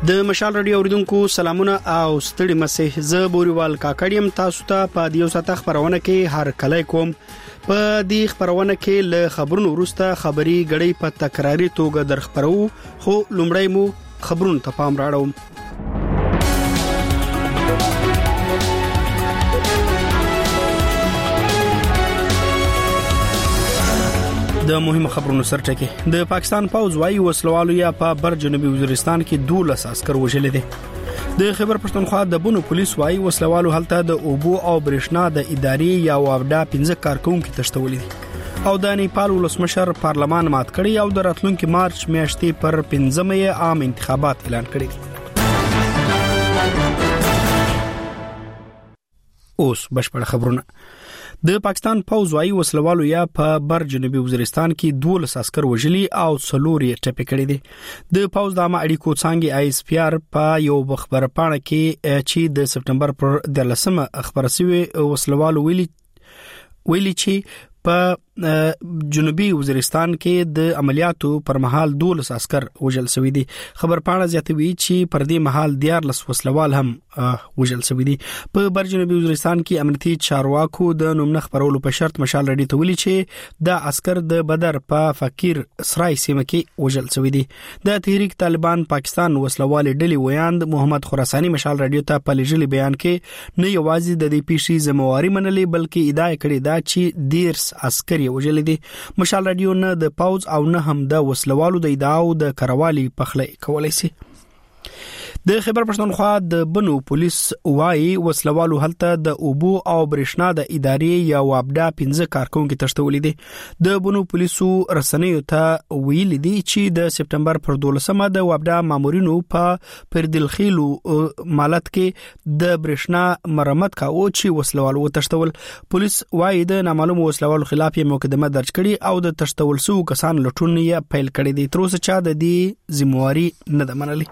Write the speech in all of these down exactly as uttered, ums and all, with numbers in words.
د مشال رادیو اوریدونکو سلامونه او ستړي مسه ز بوريوال کاکړیم تاسو ته په دیو ساته خبرونه کې هر کله کوم په دې خبرونه کې له خبرونو وروسته خبري غړي په تکراری توګه درخبرو خو لومړی مو خبرونه ته پام راړوم. د مهمه خبرونو سرټکی د پاکستان پوځ وايي وسلوالو یا په بر جنوبي وزیرستان کې دولس عسكر وژل دي. د خیبر پښتونخوا د بونو پولیس وايي وسلوالو هلته د اوبو او برېښنا د ادارې یا واوډا پنځه کارکونکو تشتولې دي او د نیپال ولسمشر پارلمان مات کړی او د راتلونکي مارچ میاشتې پر پنځمه عام انتخابات اعلان کړی دي. اوس بشپړ خبرونه. د پاکستان پوځ وايي وسلوالو یا په بر جنوبي وزیرستان کې دولس عسكر وژلي او څلور یې ټپي کړي دي. د پوځ د عامه اړیکو څانګې آی اس پی آر په یو خبر پاڼه کې چې د سپټمبر پر دلسمه خبره شوی وسلوالو ویلي ویلي چې په جنوبي وزیرستان کې د عملیاتو پر مهال دولس عسكر وژل شوی دي. خبر پاڼه زیاتوي چې پر دې مهال دیارلس وسلوال هم وژل شوی دي. په بر جنوبي وزیرستان کې امنیتي چارواکو د نومنه خبرولو په شرط مشال رډي ته ویلي چې د عسكر د بدر په فقیر سرای سیمه کې وژل شوی دي. د تحریک طالبان پاکستان وسلوال ډلې ویاند محمد خراساني مشال رډي ته په لجلي بیان کې نه یوازې د دې پیښې ذمہواری منلې بلکې ادعا کړې ده چې دیرس عسكر وژل دي. مشال رادیو نه د پاوز او نه هم د وسلوالو د ادعاو د کروالي پخلی کولای شي. د خیبر پښتونخوا د بنو پولیس وايي وسلوالو هلته د اوبو او برېښنا د ادارې یا واوډا پنځه کارکونکو تشتولې دي. د بنو پولیسو رسنیو ته ویل دي چې د سپټمبر پر دولسمه د واوډا مامورینو په پردلخیلو مالت کې د برېښنا مرمت کاوه چې وسلوالو تشتول. پولیس وايي د نامعلوم وسلوالو خلاف یې مقدمه درج کړي او د تشتول سو کسان لټون یې پیل کړی دي. تر اوسه چا د دې ذمہواری نه ده منلې.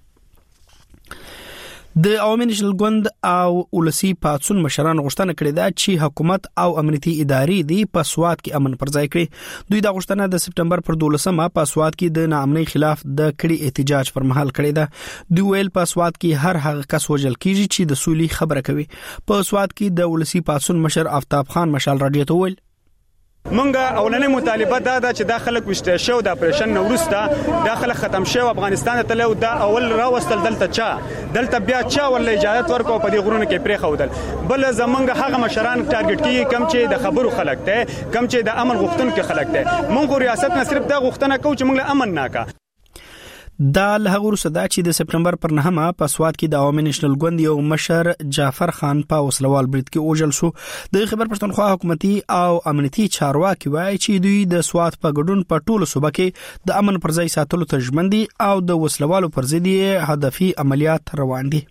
د عوامي نېشنل ګوند او ولسی پاتسون مشران غوښتنه کړې ده چې حکومت او امنیتي ادارې دی په سواد کې امن پر ځای کړي. دوی دا غوښتنه د سپټمبر پر دولسمه په سواد کې د ناامنۍ خلاف د کړي احتجاج پر مهال کړې ده. دوی ویل په سواد کې هر هغه کس وژل کیږي چې د سولې خبره کوي. په سواد کې د ولسی پاتسون مشر آفتاب خان مشال رادیو ته ویل مونږه اولنې مطالبه دا ده چې داخله کوشته شو د اپریشن نورسته داخله ختم شو افغانستان ته له دا اول راوستل دلته چا دلته بیا چا ول اجازه ورکو په دې غرونو کې پرې خودل بل زمونږ هغه مشران ټارګټ کیږي کم چې د خبرو خلک ته کم چې د امن غوښتونکو خلک ته مونږ ریاست نه صرف دا غوښتنه کوو چې مونږ امن ناکا. دا له هغه وروسته چې د سپټمبر پر نهمه په سواد کې د عوامي نېشنل ګوند یو مشر جعفر خان په وسلوال برید کې اوجل شو. د خیبر پښتونخوا حکومتي او امنیتي چارواکي وایي چې دوی د سواد په ګډون په ټولو صوبه کې د امن پر ځای ساتلو ته ژمن دي او د وسلوالو پر ضد هدفي عملیات روان دي.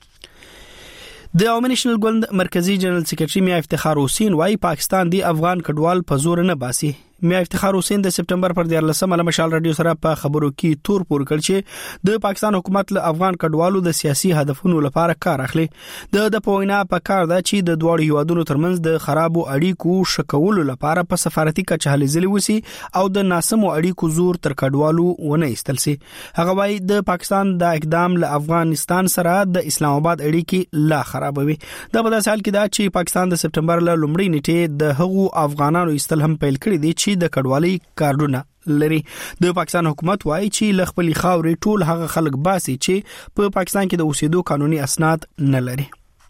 د عوامي نېشنل ګوند مرکزی جنرال سیکریټري میا افتخار حسین وايي پاکستان دی افغان کډوال په زور نه باسي. میا افتخار حسین د سپټمبر پر دیارلسمه له مشال رادیو سره په خبرو کې تور پور کړ چې د پاکستان حکومت له افغان کډوالو د سیاسي هدفونو لپاره کار اخلي. د د پوینا په کار ده چې د دوه هیوادونو ترمنځ د خرابو اړیکو شکولو لپاره په سفارتي کچه هلې ځلې وسی او د ناسمو اړیکو زور تر کډوالو ونه ایستل سي. هغه وايي د پاکستان د اقدام له افغانستان سره د اسلام آباد اړیکې لا خرابوي. دا په داسې حال کې ده چې پاکستان د سپټمبر له لومړۍ نیټې د هغو افغانانو ایستل هم پیل کړی دي چې د کډوالۍ کارډونه لري. د پاکستان حکومت وايي چې ل خپل خاورې ټول هغه خلک باسي چې په پاکستان کې د اوسېدو قانوني اسناد نه لري.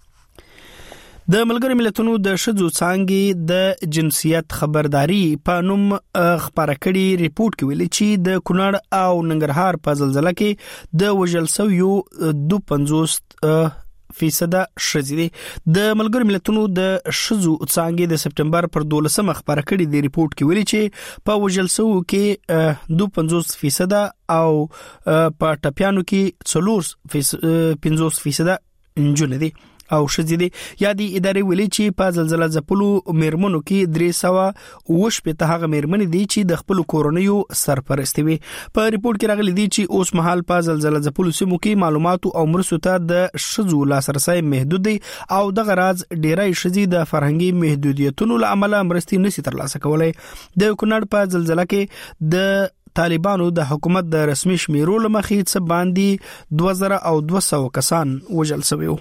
د ملګرو ملتونو د شذو څانګې د جنسیت خبرداري په نوم خبره کړي ریپورت کې ویلي چې د کونړ او ننګرهار په زلزلہ کې د وژل شویو دوه پنځوس فیصد شذې دي. د ملګرو ملتونو د شذو څانګې د سپټمبر پر دولسمه خبره کړي د ریپورت کې ویلي چې په وژل شوو کې دوه پنځوس فیصد او په ټپیانو کې څلور پنځوس فیصد نجونې دي او شذې دي. یا د ادارې ویلي چې په زلزلہ ځپلو میرمنو کې درې سوه اووه شپېته هغه میرمنې دي چې د خپل کورنیو سرپرستي وي. په ریپورت کې راغلي دي چې اوس مهال په زلزلہ ځپلو سیمو کې معلومات او مرستو ته د شذو لاسرسي محدود دي او د غراز ډیرای شذې د فرهنګي محدودیتونو له امله مرستي نشي ترلاسه کولای. د کونړ په زلزلہ کې د طالبانو د حکومت د رسمي شمیرو لمخې څه باندې دوه زره او دوه سوه کسان وژل شوي وو.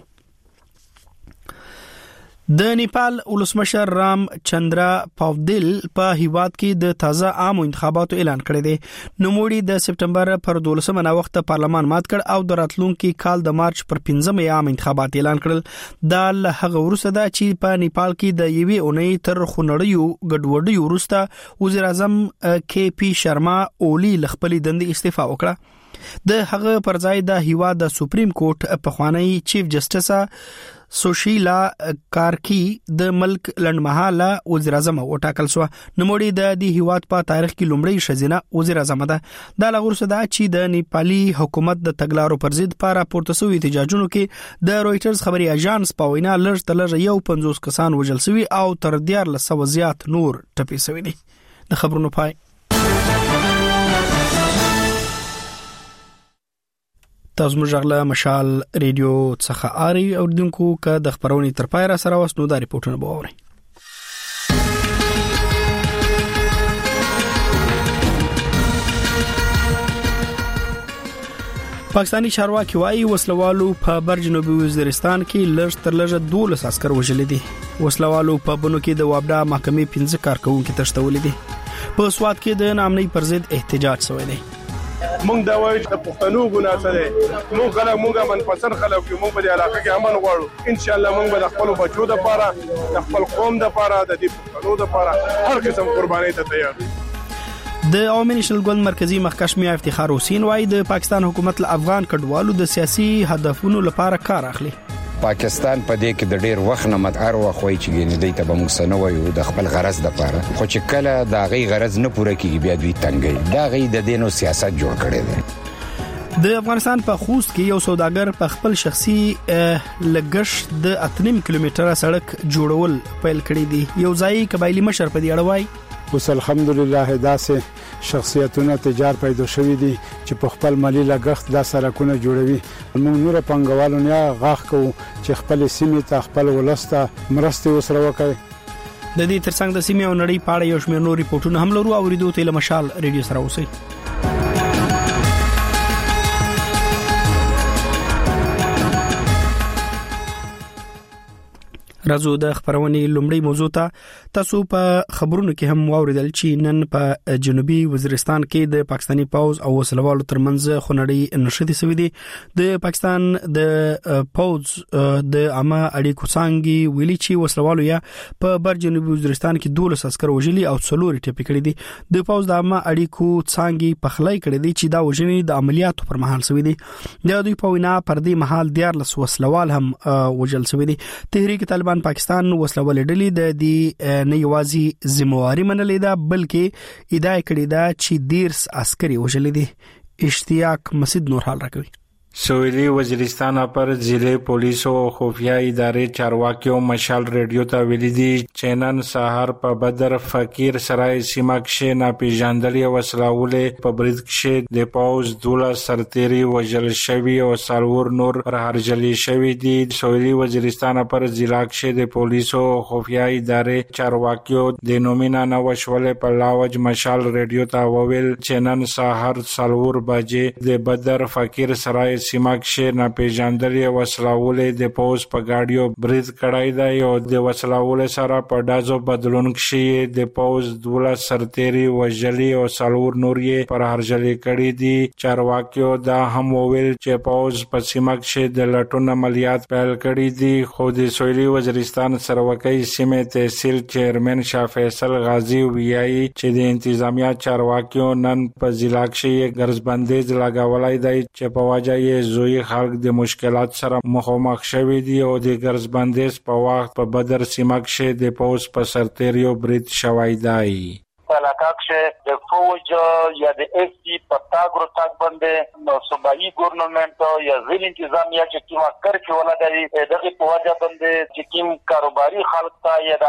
د نیپال ولسمشر رام چندرا پاودل په هیواد کې د تازه عام انتخاباتو اعلان کړی دی. نوموړي د سپټمبر پر دولسمه نا وخت پارلمان مات کړ او د راتلونکي کال د مارچ پر پنځمه عام انتخابات اعلان کړل. دا له هغه وروسته ده چې په نیپال کې د یوې اونۍ تر خونړیو ګډوډیو وروسته وزیر اعظم کې پی شرما اولی خپل دندې استعفا وکړه. د هغه پر ځای د هیواد د سپریم کورټ په خوانی چیف جسټس سوشیلا کارکی د ملک لنډمهاله وزیر اعظم وټاکل شو. نوموړي د دې هیواد په تاریخ کې لومړی ښځینه وزیر اعظم ده. دا لغورسه ده چې د نیپالي حکومت د تګلارو پر ضد په راپورته شوی احتجاجونو کې د رويټرز خبري اژانس په وینا لږ تر لږه یو پنځوس کسان وژل شوي او تر دیارلس سوه زیات نور ټپي شوي دي. د خبرونو پای. تاسو موږ غلا مشال ریډیو څخه اړي اوردونکو که د خبرونې تر پای را سره وسنو د ریپورتونو به اوري. پاکستانی چارواکي وايي وسلوالو په بر جنوبي وزیرستان کې لږ تر لږه دولس عسكر وژل دي. وسلوالو په بنو کې د وابډا محکمې پنځه کارکونکو تښتول دي. په سواد کې د نامنۍ پر ضد احتجاج شوی دی. مونږ دا وایو چې پښتنو ګناه سره مونږ خلک مونږه منفصل خلک یو مونږ په دې علاقه کې امن غواړو. ان شاء الله مونږ به د خپل بچو د لپاره د خپل قوم د لپاره د دې پښتنو د لپاره هر قسم قرباني ته تیار یو. د عوامي نېشنل ګوند مرکزی مخکښ میا افتخار حسین وايي د پاکستان حکومت له افغان کډوالو د سیاسي هدفونو لپاره کار اخلي. پاکستان په دې کې د ډېر وخت نه مدار وخوي چې ګینې دی ته به موږ سنوي د خپل غرض لپاره خو چې کله دا غي غرض نه پوره کیږي بیا دوی تنګي دا غي د دینو سیاست جوړ کړي دي. د افغانستان په خوست کې یو سوداګر په خپل شخصي لګښت د اتنیم کیلومتره سړک جوړول پیل کړی دی. یو ځای قبایلی مشر په دې اړه وايي اوس الحمدلله داسې شخصیتونه تجار پیدا شوي دي چې په خپل مالی لګښت دا سړکونه جوړوي. موږ نور پنګوالو نه غاښ کوو چې خپل سیمې ته خپل ولسته مرستې وسره وکړي. د دې ترڅنګ د سیمې او نړۍ په اړه یو شمېر نور ریپورتونه هم لرو او ریډیو ته مشال ریډیو سره اوسئ. راځو د خبرونې لومړی موضوع ته. تاسو په خبرونو کې هم واوریدل چې نن په جنوبي وزیرستان کې د پاکستانی پوز او وسلوالو ترمنځ خونړی نښتې شوې دي. د پاکستان د پوز د عامه اړیکو څنګه ویلي چې وسلوالو یا په بر جنوبي وزیرستان کې دولس عسكر وژلي او څلور ټپي کړي دي. د پوز د عامه اړیکو څنګه په خلای کړي دي چې دا وژنې د عملیاتو پر مهال شوې دي. د دوی په وینا پر دې مهال دیارلس وسلوال هم وژل شوې دي. تحریک طالبان پاکستان وسلوال ډلې د دې نه یوازې ذمہواری منلې ده بلکې ادعا کړې ده چې دیرس عسکري وژل دي. اشتیاق مسجد نور حال راکوي. سویلی وزیرستان پر ضلع پولیس او خفیه ادارې چارواکیو مشال ریډیو ته ویلي دي چې نن سهار په بدر فقیر سرای سیمه کې ناپېژاندلې وسلهولې په برید کې د پوز دوله سرتيري وژل شوی او څلور نور راهرجلي شوی دي. سویلی وزیرستان پر ضلع کې د پولیس او خفیه ادارې چارواکیو د نومینا نوښولې په لاوج مشال ریډیو ته وویل چې نن سهار څلور بجې د بدر فقیر سرای سیمه کې ناپېژاندلې وسلهولې د پوز په گاډیو برید کړای دی او د وسلهولې سره په دازو بدلون کې د پوز دوله سرتيري وژلي او څلور نور یې پر هرجلي کړي دي. چارواکیو دا هم وویل چې پوز په سیمه کې د لټون عملیات پیل کړي دي. خو د سویلي وزیرستان سروکۍ سیمې تحصیل چیرمن شاه فیصل غازی ویایي چې د انتظامیه چارواکیو نن په ضلع کې ګرځبندیز لګولای دی چې په واجه زوی خلک د مشکلات سره مخامخ شوي دي او د ګرځبندیز په وخت په بدر سیمه کې د پوز په سرتيریو برید شوی دی. علاقه کې د فوج یا د اس سی پتاګرو تاګ باندې نو صوبایي ګورنمنت یا ځین انتظامیه چې کومه کار کوي ولادي دغه په وجه باندې چې کوم کاروباري خلک ته یا د غاښ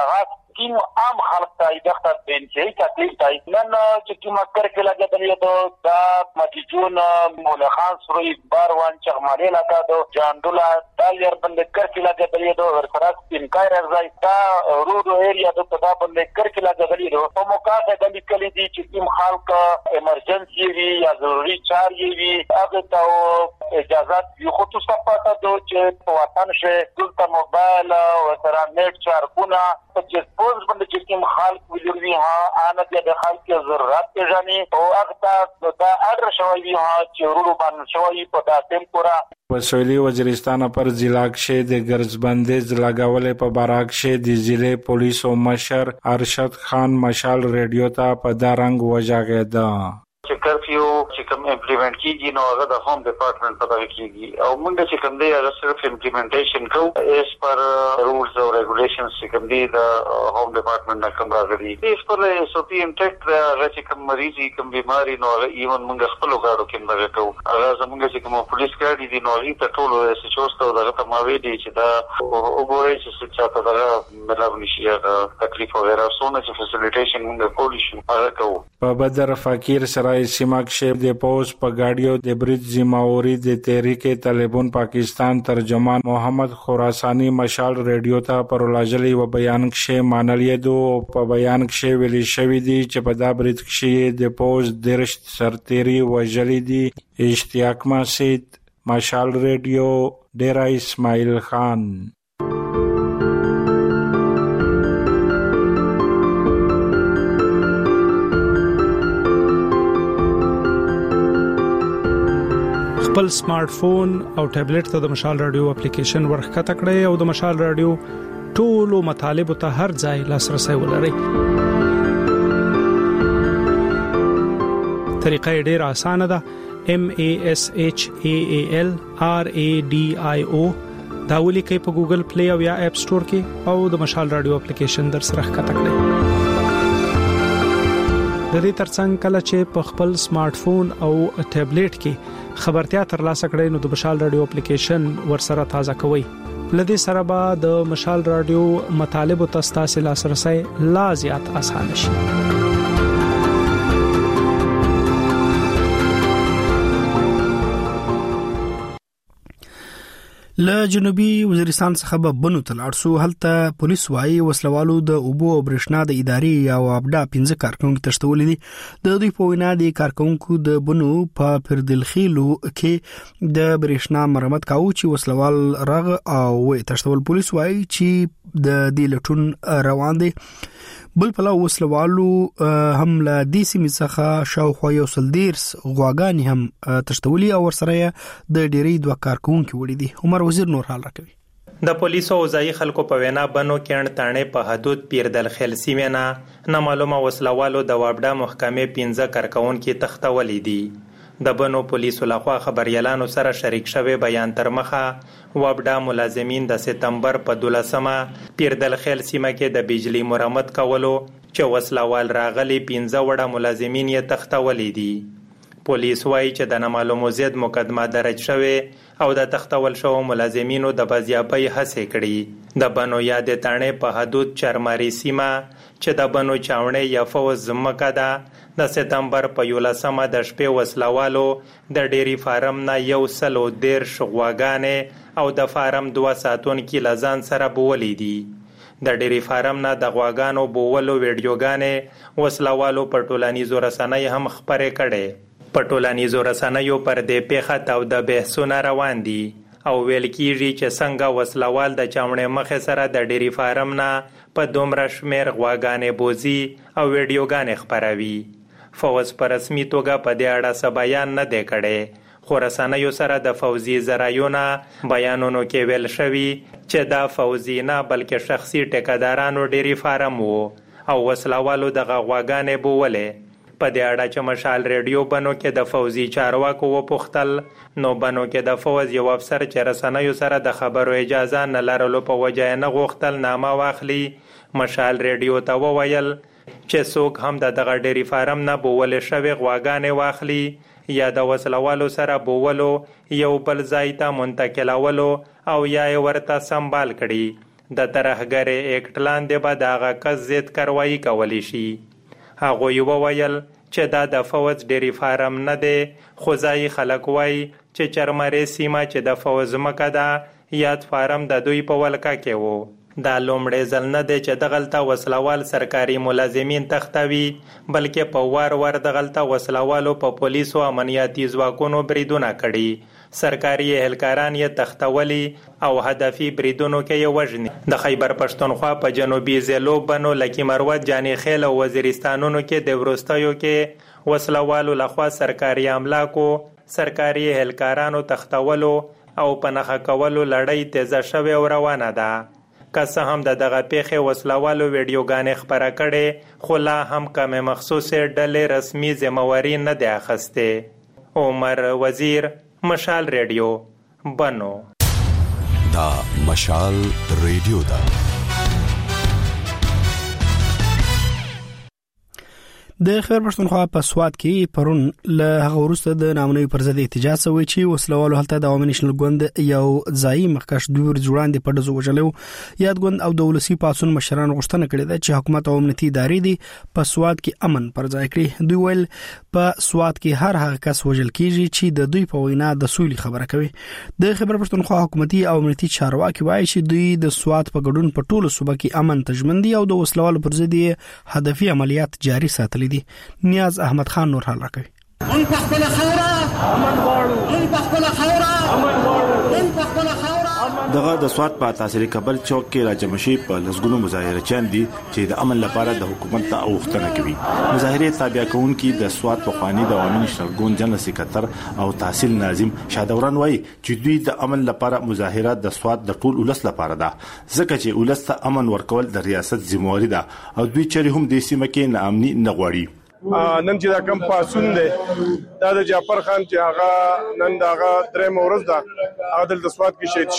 کوم عام خلک ته دغه د انتهایی تکلیف دی نن چې کومه کرکه لګېدلې ده دا مدیجون مولا خان سروي باروان چغمالي لګا ده جاندولا دالیر باندې کرکه لګېدلې ده ورسره سپینکای راځي دا روډ ایریا د په دا باندې کرکه لګېدلې ده په موقع د لیکلې دي چې کوم خلک ایمرجنسي وي یا ضروري چارې وي هغه ته اجازه یو خو تاسو پاتہ دو چې په وطن شه دلته موبایل او سره نیټ چارکونه چې پوز باندې چې کوم خلک ویلوي ها ان د خلک ضرورت پیژني او هغه دا اډر شوی ها چې ورو باندې شوی په داتم پورا وسویلی وزیرستان پر ضلع کې د ګرځبندیز لګاولې په باراک کې د ضلع پولیس او مشر ارشد خان مشال ریډیو ته په دارنګ وژاغېده چې کرفیو چې کوم امپلیمنٹ کیږي نو هغه د ہوم ډپارټمنټ په دغه کیږي او موږ چې کوم دی هغه صرف امپلیمنټیشن کوو اس پر رولز او ریګولیشنز چې کوم دی د ہوم ډپارټمنټ نه کوم راغلي اس پر اس او پی انټیکټ هغه چې کوم مریضي کوم بیماری نو هغه ایون موږ خپل غاړو کې موږ کوو هغه زموږ چې کوم پولیس ګاډي دي نو هغه ته ټول اس ایچ او ستو دغه ته ماوي دي چې دا وګورئ چې څه ته دغه مطلب نشي هغه تکلیف وغیرہ سونه چې فیسیلیټیشن موږ کولی شو هغه کوو په بدر فقیر سرای سیمه کې د پوز په گاډیو د برج ذمہواری د تحریک طالبان پاکستان ترجمان محمد خراسانی مشال ریډیو ته پر لاجلی و بیان کې مانلې دو په بیان کې ویلي شوې دي چې په دا برج کې د پوز درشت سرتيري وجلي دي اشتیاق مسجد مشال ریډیو ډیرا اسماعیل خان خپل سمارټ فون او ټابلیټ ته د مشال رادیو اپلیکیشن ورخکته کړئ او د مشال رادیو ټولو مطالب ته هر ځای لاسرسي ولرئ. طریقه ډیره اسانه ده. M A S H A A L R A D I O دا ولیکئ په ګوګل پلی او یا اپ سٹور کې او د مشال رادیو اپلیکیشن در سره ښکته کړئ. د دې ترڅنګ کله چې په خپل سمارټ فون او ټابلیټ کې خبرتیا ترلاسه کړئ نو د مشال رادیو اپلیکیشن ورسره تازه کوئ. لدې سره به د مشال رادیو مطالب او تاسو لاسرسي لا زیات آسان شي. له جنوبي وزیرستان څخه به بنو تلارسو هلته پولیس وايي وسلوالو د اوبو او برښنا د ادارې او ابدا پنځه کارکونکو تشتولې دي. د دوی په وینا دي کارکونکو د بنو په پردلخیلو کې د برښنا مرمت کاوه چې وسلوال رغ او وې تشتول. پولیس وايي چې د دې لټون روان دي. بل پلا وسلوالو هم له دې سیمې څخه شاوخوا یو سل دیرس غواګانی هم تشتولي او ورسره د ډېری دوه کارکونکو وړي دي. عمر وزیر نور حال راکوي. د پولیسو او ځای خلکو په وینا بنو کېند تانې په حدود پیردلخیل سیمې نه نامعلومه وسلوالو د وابډا محکمې پنځه کارکونکو تختولې دي. د بنو پولیسو لخوا خبريالانو سره شریک شوی بیان تر مخه وابډا ملازمین د سپتمبر په دولسمه پیردلخیل سیمه کې د بجلی مرمت کولو چې وسلوال راغلي پنځه وړه ملازمین یې تختولې دي. پولیس وايي چې د نامعلومو زید مقدمه درج شوی او د تختول شو ملازمینو د بازیابۍ هڅې کړي. د بنو یاد تانې په حدود چرماري سیمه چې د بنو چاونې یا فوز زمکه ده د سپتمبر په یولسمه د شپې وسلوالو د ډيري فارم نه یو سلو دیر شغواګانې او د فارم دوه ساتون کې لزان سره بولې دي. د ډيري فارم نه د غواګانو بولو ویډیوګانې وسلوالو په ټولنیزو رسنۍ هم خبرې کړي. په ټولنیزو رسنیو پر دې پیښه تاو د بحثونه روان دي او ویل کیږي چې څنګه وسلوال د چاونې مخې سره د ډيري فارم نه په دومره شمیر غواګانې بوزي او ویډیوګانې خبروي. فوز پر رسمي توګه په دې اړه څه بیان نه دی کړی خو رسنیو سره د فوزي ذرایونه بیانونو کې ویل شوی چې دا فوزي نه بلکې شخصي ټیکادارانو ډيري فارم وو او وسلوالو د غواګانې بولې. په دې اړه چې مشال ریډیو بنو کې د فوزي چارواکو وپوښتل نو بنو کې د فوز یو افسر چې رسنیو سره د خبرو اجازه نه لرلو په وجه نه غوښتل نامه واخلي. مشال ریډیو ته وویل چې څوک هم د دغه ډيري فارم نه بولې شوی غواګانې واخلي یا د وسلوالو سره بولو یو بل ځای ته منتقلولو او یا ورته سنبال کړي د ترهګر اکټ لاندې به د هغه کس ضد کاروایي کولی شي. هغوی وویل چې دا د فوج ډیری فارم نه دی، خو ځایي خلک وایي چې چرمرې سیمه چې د فوج ځمکه ده یاد فارم د دوی په ولکه کې و. دا لومړی ځل نه دی چې دغلته وسلوال سرکاري ملازمین تختوي، بلکې په وار وار دغلته وسلوالو په پولیسو امنیتي ځواکونو بریدونه کړي. سرکاري اهلکاران یې تختولي او هدفي بریدونو کې یې وژني. د خیبر پښتونخوا په جنوبي ضلعو بنو لکي مروت، جاني خیل او وزیرستانونو کې د وروستیو کې وسلوالو لخوا سرکاري املاکو، سرکاري اهلکارانو تختولو او په نښه کولو لړۍ تیزه شوې او روانه ده. که څه هم د دغه پیښې وسلوالو ویډیوګانې خپره کړې، خو لا هم کمې مخصوصې ډلې رسمي ذمهواري نه دی اخیستې. عمر وزیر، مشال ریډیو، بنو. دا مشال ریډیو ده. د خیبر پښتونخوا په سوات کې پرون له هغه وروسته د نامنوي پر ضد احتجاج شوی چې وسلوالو هلته د عوامي نېشنل ګوند یو ځایي مخکښ دوی ورځ وړاندې په ډزو وژلو. یاد ګوند او د ولسي پاڅون مشران غوښتنه کړې ده چې حکومت او امنیتي ادارې دي په سوات کې امن پر ځای کړي. دوی ویل په سوات کې هر هغه کس وژل کیږي چې د دوی په وینا د سولې خبره کوي. د خیبر پښتونخوا حکومتي او امنیتي چارواکي وایي چې دوی د سوات په ګډون په ټولو صوبه کې امن تضمین دي او د وسلوالو پر ضد هدفي عملیات جاري ساتلي دي. نیاز احمد خان نور حال راکوي. ان پخپل خوره امن غواړو، ان پخپل خوره امن غواړو، ان پخپل خوره. دغه د سوات په تحصیلي کابل چوک کې راجمشي په لسګونو مظاهره چان دي چې د امن لپاره د حکومت ته اوښتنه کوي. مظاهره تابع کوونکي د سوات په خواني د عوامي نېشنل ګوند جنرال سکرټر او تحصیل ناظم شادوران وایي چې دوی د امن لپاره مظاهره د سوات د ټول ولس لپاره ده، ځکه چې ولس ته امن ورکول د ریاست ذمہواری ده او دوی چېرې هم د سیمه کې ناامني نه غواړي. نن چې دا کم پاسون دی دا د جعفر خان چې هغه نن دا هغه درې مورز ده هغه د سوات کې شهید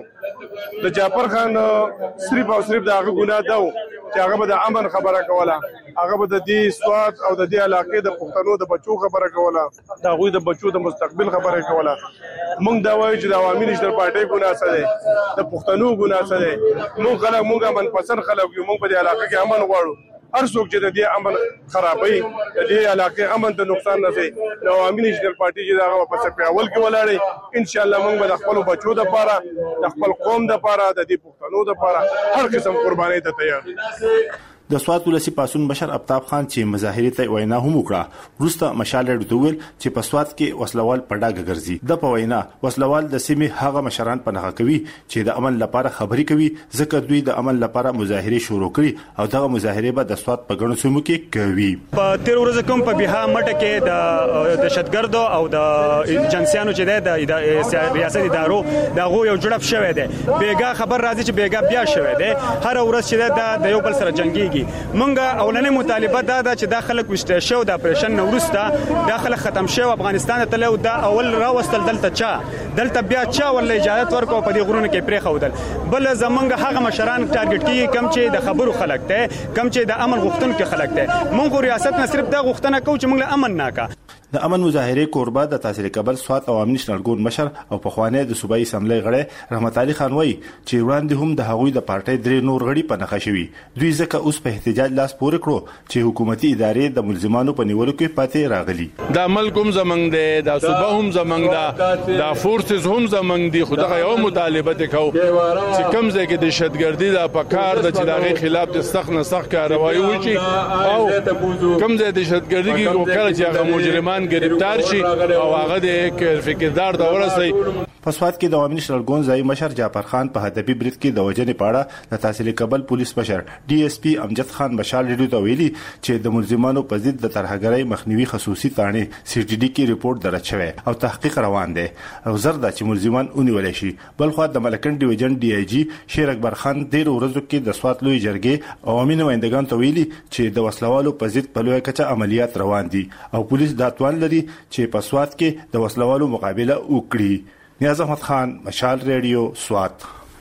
شو. د جعفر خان صرف او صرف دا هغه ګناه ده چې هغه به د امن خبره کوله، هغه به د دې سوات او د دې علاقې د پښتنو د بچو خبره کوله، د هغوی د بچو د مستقبل خبره کوله. موږ دا وایو چې د عوامي نېشنل پارټۍ ګناه څه دی، د پښتنو ګناه څه دی. موږ خلک موږ امن پسند خلک یو، موږ په دې علاقې کې امن غواړو. هر څوک چې د دې امن خرابوي، د دې علاقې امن ته نقصان رسوي، د عوامي نېشنل پارټي چې دغه په سپیاول کې ولاړې، ان شاء الله موږ به د خپل بچو لپاره، د خپل قوم لپاره، د دې پښتنو لپاره هر قسم قرباني ته تیار. د سوات ولسی پاسون بشر ابتاب خان چې مظاهره ته وینا هم وکړه، وروسته مشال ریډیو ویل چې په سوات کې وسلوال په ډاګه ګرځي. د په وینا وسلوال د سیمې هغه مشران په نخښه کوي چې د امن لپاره خبري کوي، ځکه دوی د امن لپاره مظاهره شروع کړي او دغه مظاهره به د سوات په ګڼو سیمو کې کوي. په تیر ورځ کوم په بها مټه کې د دهشتګردو او د جنسيانو چې د ریاست ادارو دغه یو جوړب شوی دی. بیګا خبر راځي چې بیګا بیا شوی دی، هر ورځ چې د یو بل سره جنگي مونږه اولنې مطالبه دا ده چې دا خلک وشته شو د اپریشن نورسته دا خلک ختم شو افغانستان ته له دا اول راوستل دلته چا دلته بیا چا ول اجازه ورکو په دې غرونو کې پرې خودل. بل زمونږ هغه مشران ټارګټ کیږي کم چې د خبرو خلک ته، کم چې د امن غوښتونکو خلک ته. مونږ ریاست نه صرف دا غوښتنه کوو چې مونږ له امن ناکا. د امن مظاهره قربا د تحصیل کابل سوات عوامي نېشنل ګوند مشر او په خوانه د صوبایي اسمبلی غړی رحمت علي خان وایي چې وړاندې هم د هغوی د پارټۍ درې نور غړي په نخښه شوي. دوی ځکه اوس په احتجاج لاس پورې کړو چې حکومتي ادارې د ملزمانو په نیولو کې پاتې راغلي. دا ملک هم زمنګ دی، دا صوبه هم زمنګ ده، دا فورسز هم زمنګ دي. خدای یو مطالبه وکاو چې کم ځای کې دهشتګردي د پکار د چې دغه خلاف د سخت نه سخت کاروایی وشي او کم ځای دهشتګردي کې وکړي چې هغه مجرمان گرفتار شي او هغه د فکردار د ورسي. په سوات کې د عوامي نېشنل ګوند ځای مشر جعفر خان په هدفي برید کې د وجنې پاړه د تحصیل کابل پولیس مشر ډي اس پی امجد خان مشال ریډیو ته ویلي چې د ملزمانو په ضد د ترهګرۍ مخنیوي خصوصي تانې سی ټي ډي کې ریپورت درج شوی او تحقیق روان دی او زر دا چې ملزمان ونیول شي. بل خو د ملکن ډیویژن ډي آی جی شیر اکبر خان ډیر ورځو کې د سوات لوی جرګې عوامي نمائندگان ته ویلي چې د وسلوالو په ضد په لوی کچه عملیات روان دي او پولیس دا توان لري چې په سوات کې د وسلوالو مقابله وکړي. نیاز احمد خان، مشال ریډیو، سوات.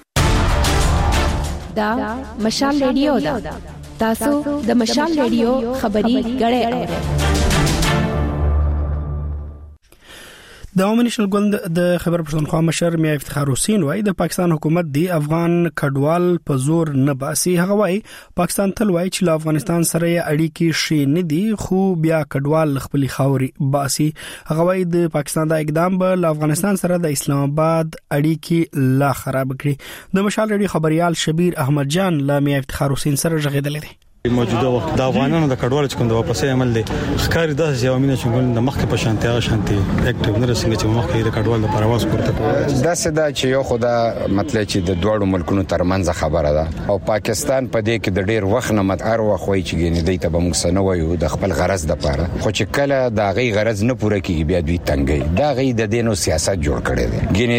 دا مشال ریډیو دا تاسو د مشال ریډیو خبري غړې اورئ. د عوامي نېشنل ګوند د خیبر پښتونخوا مشر میا افتخار حسین وايي د پاکستان حکومت دی افغان کډوال په زور نه باسي. هغه وايي پاکستان تل وايي چې له افغانستان سره اړیکې شي نه دي خو بیا کډوال خپل خاوري باسي. هغه وايي د پاکستان د اقدام به له افغانستان سره د اسلام آباد اړیکې لا خراب کړي. د مشال ریډیو خبريال شبیر احمد جان له میا افتخار حسین سره ژغېدل دي. موجوده وخت د افغانانو د کډوال چې کوم د واپسې عمل دی ښکاری د یومینه چنګل د مخکې په شانتي هغه شانتي اکټیو نه رسنګ چې مخکې د کډوال د پرواز کوته دا سدا چې یو خدا مطلب چې د دوړو ملکونو ترمنځ خبره ده او پاکستان په دې کې د ډیر وخت نه مت ار وخت وای چې ګینه دی ته به موږ سنو وایو د خپل غرض د پاره خو چې کله دا غي غرض نه پوره کیږي بیا دوی تنګي دا غي د دینو سیاست جوړ کړي دي ګینه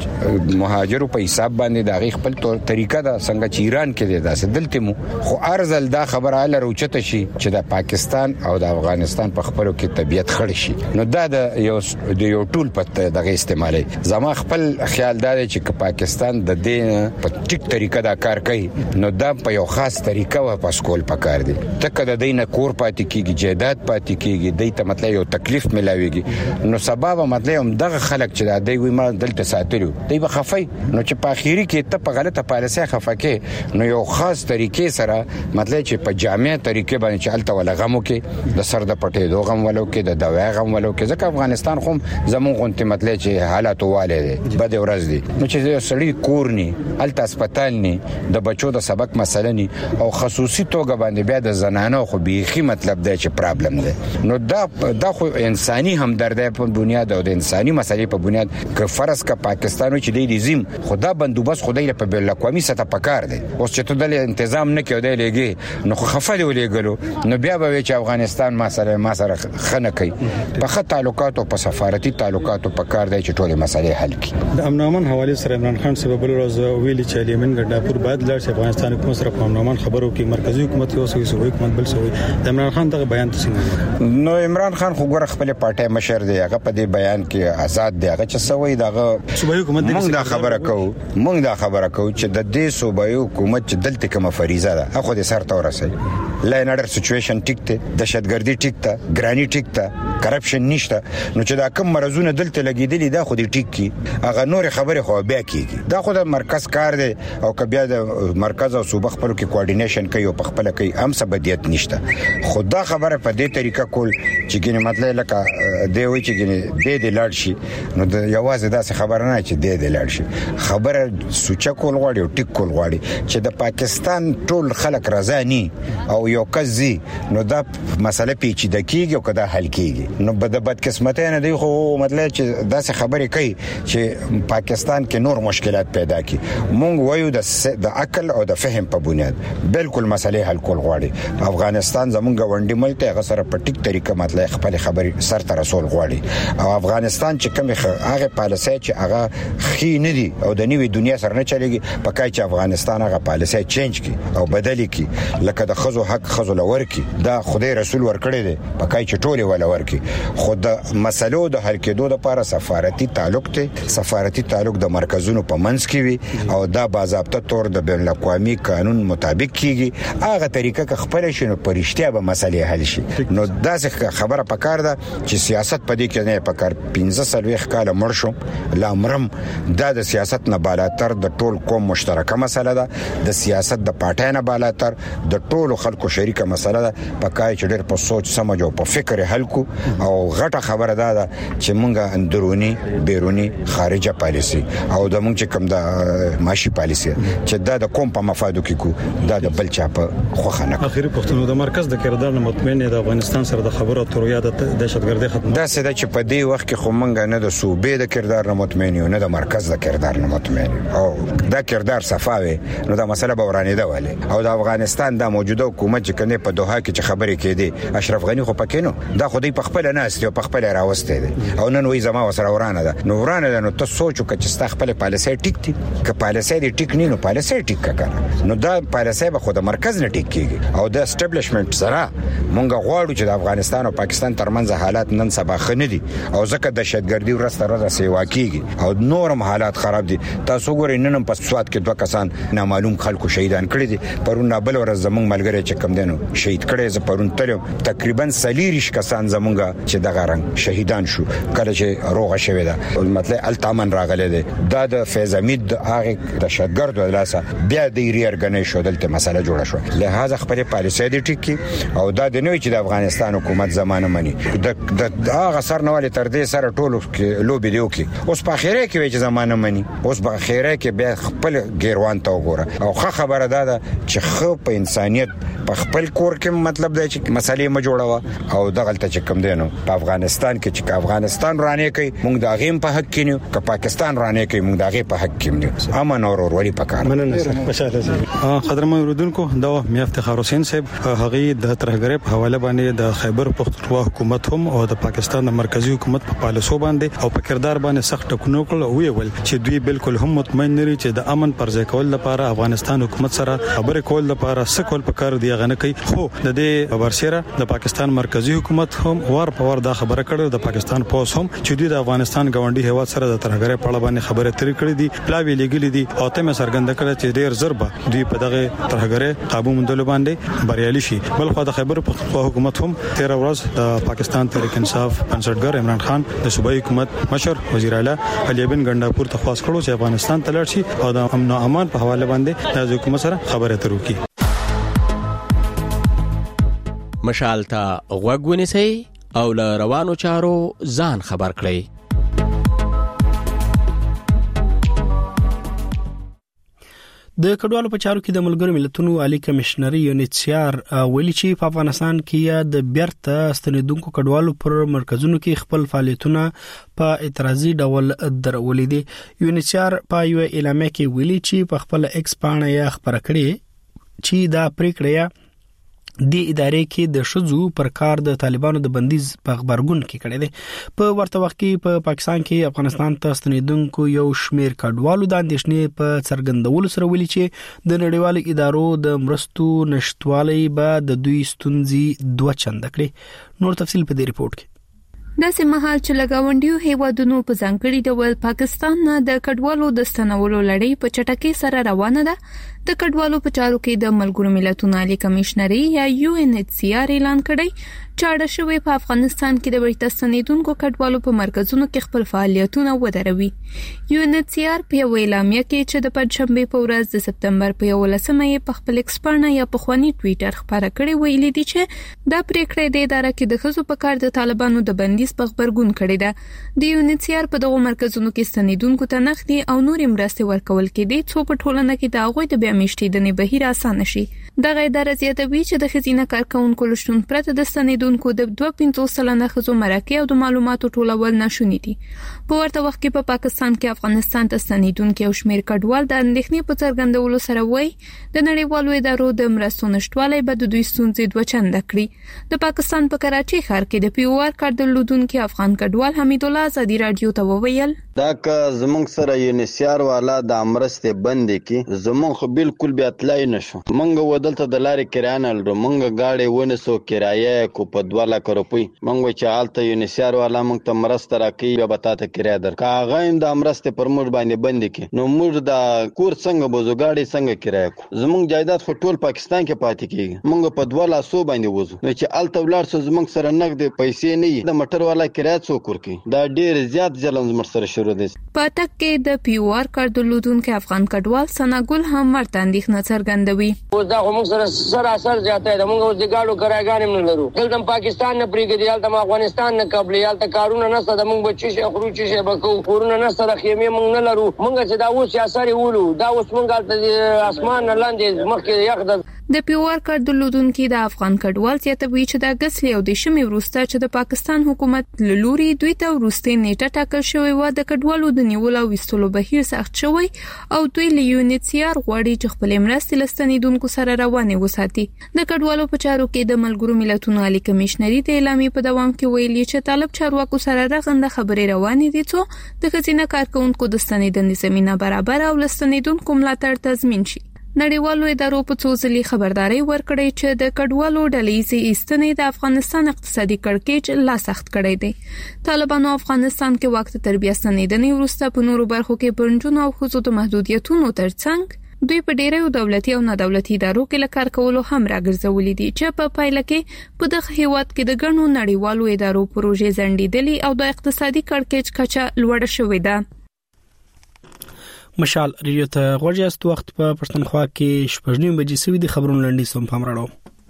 د مهاجرو په حساب باندې دا غي خپل طریقه ده څنګه چې ایران کې دی دا دلته مو خو ارزل دا خبره لروچته شي چې د پاکستان او د افغانستان په خپلو کې طبيعت خړ شي نو دا د یو د یو ټول په دغه استعمالي زما خپل خیال دا دی چې پاکستان د دې په ټیک طریقه دا کار کوي نو دا په یو خاص طریقه و پاس کول پکار دي تک د دینه کور پاتې کیږي جیدات پاتې کیږي د ته مطلب یو تکلیف ملاويږي نو سبب مطلب هم دغه خلک چې دا دی وي ما دلته ساتلو دی به خفي نو چې په اخیری کې ته په غلطه پالیسي خفکه نو یو خاص طریقې سره مطلب چې په جامع طریقې باندې چالت ولا غمو کې د سر د پټې دوه غم ولو کې د دوا غم ولو کې ځکه افغانستان خو زمون غونټه مطلب چې حالات واله دي بده ورځ دي نو چې سړی کورني الته هسپتال ني د بچو د سبق مسله ني او خصوصي توګه باندې بیا د زنانو خو بيخي مطلب دی چې پرابلم دی نو دا دا خو انساني همدردی په بنیاد او د انساني مسلې په بنیاد ک فرض ک پاکستانو چې دی زم خدا بندوبست خدای په بین الاقوامي سطح پکار دی اوس چې ته د تنظیم نه کېدای لګي نو خو خفه دی ولېګلو نو بیا به چې افغانستان ما سره ما سره خنه کوي په خط تعلقات او په سفارتي تعلقات په کار دی چې ټولې مسلې حل کړي. د امن امن حواله سره عمران خان سبب بل ورځ ویلي چې لیمن ګډاپور بعد لار چې افغانستان حکومت سره په امن امن خبرو کې مرکزی حکومت یو سوي سوي حکومت بل سوي د عمران خان دغه بیان څنګه نو عمران خان خو ګوره خپل پارټي مشر دی هغه په دې بیان کې آزاد دی هغه چې سوي دغه صوبایي حکومت موږ دا خبره کوو موږ دا خبره کوو چې د دې صوبایي حکومت چې دلته کومه فریضه ده هغه د سر تور رسي لاین اډر سچويشن ټیک ته دهشتګردي ټیک ته ګرانی ټیک ته کرپشن نشته نو چې دا کوم مرزونه دلته لګیدلې دا خو دې ټیک کی هغه نور خبره خو بیا کیږي دا خو د مرکز کار دی او که بیا د مرکز او صوبه خپل کې کوارډینیشن کوي او په خپل کوي هم سبدیت نشته خدا خبره په دې طریقه کول چې ګینه مطلب لکه دی وی چې ګینه دې دې لاړ شي نو د یوازې داسې خبره نه چې دې دې لاړ شي خبره سوچ کول غواړي او ټیک کول غواړي چې د پاکستان ټول خلک رضا ني او یو کزي نو دا مسله پیچیده کیږي او کدا حل کیږي نو بد بدقسمتۍ نه دی خو مطلب چې داسې خبرې کوي چې پاکستان کې نور مشکلات پیدا کی مونږ وایو د د عقل او د فهم په بنیاد بالکل مسلې حل کول غواړي افغانستان زمونږ غونډې ملک ته غسر په ټیک طریقه مطلب خپل خبرې سر ته رسول غواړي او افغانستان چې کوم هغه پالیسي چې هغه خي نه دي او د نیوي دنیا سره نه چلےږي پکای چې افغانستان هغه پالیسي چینج کی او بدلی کی لکه د خزو حق خزو لور کی دا خدای رسول ورکړي دي پکای چې ټوله ولا ورکی خود د مسلو د حل کېدو لپاره سفارتي تعلق ته سفارتي تعلق د مرکزونو په منځ کې وي او دا باضابطه تور د بین الاقوامي قانون مطابق کیږي هغه طریقه ک خپل شنو پرشتیا به مسلې حل شي نو دا خبره پکار ده چې سیاست پدې کې نه پکار پنځه سلويخ کاله مرشم لامرم دا د سیاست نه بالاتر د ټول قوم مشترکه مسله ده د سیاست د پټای نه بالاتر د ټول خلکو شریکه مسله ده پکای چې ډېر په سوچ سمجھ او په فکر حل کو او غټه خبره ده چې مونږه اندرونی بیرونی خارجه پالیسي او د مونږ چې کوم د ماشي پالیسي چې دا د کوم په مفادو کې کو دا د بل چا په خوخه نه اخیری پښتون د مرکز د کردار نه مطمئن د افغانستان سره د خبرو اترو یا د دهشتګردي ختم دا څه چې په دې وخت کې خو مونږ نه د صوبې د کردار نه مطمئن یو نه د مرکز د کردار نه مطمئن او دا کردار صفاوي نو دا مسله به ورانه ده ولې او د افغانستان د موجوده حکومت چې کنه په دوحه کې چې خبرې کېدي اشرف غنی خو پکې نو دا خو دې په خپل نه استي په خپل راوسته دي او نن وې زما وسره ورانه ده نو ورانه ده نو ته سوچو چې ستا خپل پالیسي ټیک دي ک پالیسي دې ټیک نه نو پالیسي ټیک کړه نو دا پالیسي به خو د مرکز نه ټیک کیږي او د اسټابلیشمنت سره مونږ غواړو چې د افغانستان او پاکستان ترمنځ حالات نن سبا خنه دي او ځکه د دهشتګردي ورسته ورځ سیوا کیږي او نورم حالات خراب دي تاسو ګورئ نن په سواد کې دوه کسان نامعلوم خلکو شهیدان کړي دي پرون بل ورځ زمونږ ملګری چې کم دینو شهید کړي ز پرون تل تقریبا سلیریش کسان زمونږ ده چې دغه رنګ شهیدان شو کله چې روغه شوی ده مطلب التامن راغله ده دا د فیض امید هغه دهشتګرد ولاسه بیا د ری ارګنیشن دلته مسله جوړه شو لہذا خپل پالیسي دي ټکی او دا د نوې چې د افغانستان حکومت زمانه مني د هغه سر نواله تر دې سره ټولو لوبي دی وکي اوس په اخیره کې چې زمانه مني اوس په اخیره کې بیا خپل ګیروان ته وګوره او ښه خبره ده چې خو په انسانيت په خپل کور کې مطلب دی چې مسالې ما جوړوا او دغه ته چې کوم دینو په افغانستان کې چې افغانستان رانه کوي موږ د غیم په حق کې نه که پاکستان رانه کوي موږ د غیم په حق کې نه امن او ورورولي پکار مننه سر خوشاله سي قدرمن اوردونکو دا مې افتخار حسین صاحب هغه د ترهګرۍ په حواله باندې د خیبر پختونخوا حکومت هم او د پاکستان د مرکزی حکومت په پالیسو باندې او په کردار باندې سخت ټکو کول او ویل چې دوی بالکل هم مطمئن نه دي چې د امن پر ځای کول لپاره افغانستان حکومت سره خبرې کول لپاره سکول پکار دی غنه کوي خو د دې برسره د پاکستان مرکزی حکومت هم ور په ور دا خبره کړې د پاکستان پوس هم چې دوی د افغانستان غونډي هوا سره د ترهګرۍ په اړه باندې خبره ترې کړې دي پلاوی لګلې دي او ته مې سرګند کړه چې ډېر ضربه دوی په دغه ترهګرۍ قابو مندل باندې بریالي شي بل خو د خیبر پختونخوا حکومت هم تیر ورځ د پاکستان تحریک انصاف بنسټګر عمران خان د صوبایي حکومت مشر وزیر اعلی علي بن ګنداپور ته خواست کړو چې افغانستان ته لاړ شي او د امن او امان په حواله باندې د حکومت سره خبره ترې وکړي مشال ته غوږ ونیسئ او له روانو چارو ځان خبر کړئ د کډوالو په چارو کې د ملګرو ملتونو عالی کمشنري یونیسیار ویلي چې په افغانستان کې د بیرته ستنیدونکو کډوالو پر مرکزونو کې خپل فعالیتونه په اعتراضي ډول درولې دي یونیسیار په یو اعلامیه کې ویلي چې په خپل ایکس باندې یا خبره کړې چې دا پریکړه د ادارې کې د شذو پر کار د طالبانو د بندیز په خبرګون کې کړی دی په ورته وخت کې په پا پاکستان کې افغانستان ته ستنیدونکو یو شمیر کډوالو د اندېښنې په څرګندولو سره ویلي چې د نړیوالو ادارو د مرستو نشټوالي به د دوی ستونزې دوه چنده کړي نور تفصیل په دې ریپورت کې داسې مهال چې لګاونډیو هیوادونو په ځانګړي ډول پاکستان نه د کډوالو د ستنولو لړۍ په چټکۍ سره روانه ده د کډوالو په چارو کې د ملګرو ملتونو عالی کمشنري یا یو ان ایچ سی آر اعلان کړی چاړه شوی په افغانستان کې د بیرته ستنیدونکو کډوالو په مرکزونو کې خپل فعالیتونه ودروي یو ان ایچ سی آر په یو اعلامیه کې چې د پنځشنبه په ورځ د سپتمبر په یولسمه یې په خپل ایکسپرنا یا په خواني ټوئیټر خبره کړې ویلي دي چې دا پریکړه د ادارې کې د خزو په کار د طالبانو د بندیز په خبرګون کړی ده د یو ان ایچ سی آر په دغه مرکزونو کې ستنیدونکو ته نخدي او نور مرستې ورکول کېدي څو په ټولنه کې د هغوی د بیا میشتېدنې بهیر اسانه شي دغه ادارې زیاتوي چې د خزینه کارکونکو لشتون پرته د ستنیدونکو د دوه پنځوس سلنه خزو مراکې او د معلوماتو ټولول ناشوني دي په ورته وخت کې په پاکستان کې افغانستان ته ستنیدونکو او شمیر کډوال د اندېښنې په څرګندولو سره وایي د نړیوالو ادارو د مرستو نشټوالي به د دوی ستونزې دوه چنده کړي د پاکستان په کراچي ښار کې د پی او آر کار درلودونکو افغان کډوال حمید الله ازادي رادیو ته وویل دا که زمونږ سره یونیسیار والا د امرسته بندې کې زمونږ خو بالکل بیا تلای نشو مونږ ودلته د لارې کرایه نه لرو مونږ گاډي ونسو کرایه کو په دوه لک روپۍ مونږ چې حالت یونیسیار والا مونږ ته مرسته راکړي بیا به تاسو کرایه درکا هغه هم د امرسته پر موږ باندې بندې کې نو موږ د کور څنګه بوزو گاډي څنګه کرایه کو زمونږ جایداد خو ټول پاکستان کې پاتې کیږي مونږ په دوه لاسو باندې وځو نو چې الته ولر څو زمونږ سره نقد پیسې نه وي د موټر والا کرایه څو کور کوي دا ډیر زیات ځلن زموږ سره شروع دي په تک کې د پی او آر کار درلودونکو افغان کډوال سناګل هم ورته اندېښنه څرګندوي اوس دا موږ سره سره اثر زیاته ده موږ اوس د گاډو کرایګانې نه لرو دلته پاکستان نه پریږدي دلته افغانستان نه قبل یالته کارونه نه ستاسو موږ بچی شي خروج شي بکو کورونه نه سره خیمه موږ نه لرو موږ چې دا اوس یاساري ولو دا اوس موږ د اسمان لاندې مخکې یخ د د پی او آر کار درلودونکو د افغان کډوال زیاتوي چې د اگست او د شمې وروسته چې د پاکستان حکومت لوري دوی ته وروسته نیټه ټاکل شوی و د کډوالو د نیولو او وستلو بهیر سخت شوی او دوی له یو ان ایچ سی آر غواړي چې خپل مرستې لستنیدونکو سره روانه وساتي د کډوالو په چارو کې د ملګرو ملتونو عالی کمشنري د اعلامیې په دوام کې ویلي چې طالب چارواکو سره رغنده خبرې روانې دي څو د خزینه کارکونکو د ستنیدنې زمينه برابر او لستنیدونکو ملاتړ تضمین شي نړیوالو ادارو په څو ځلې خبرداري ورکړې چې د کډوالو ډلې ایستنې د افغانستان اقتصادي کړکېچ لا سخت کړی دی طالبانو افغانستان کې وخت تربیه ستنیدنې وروسته په نورو برخو کې پرنټونو او خصوصي محدودیتونو ترڅنګ دوی په ډیرو دولتي او نه دولتي ادارو کې لکار کولو هم راګرځولې دي چې په پایله کې په دغه هیواد کې د ګڼو نړیوالو ادارو پروژې ځنډېدلې او د اقتصادي کړکېچ کچه لوړه شوې ده. مشال ریډیو ته غوړیاست وخت په پښتونخوا کې شپږ نیمه بجې سوي دي. خبرونه لنډي سم پام راړو.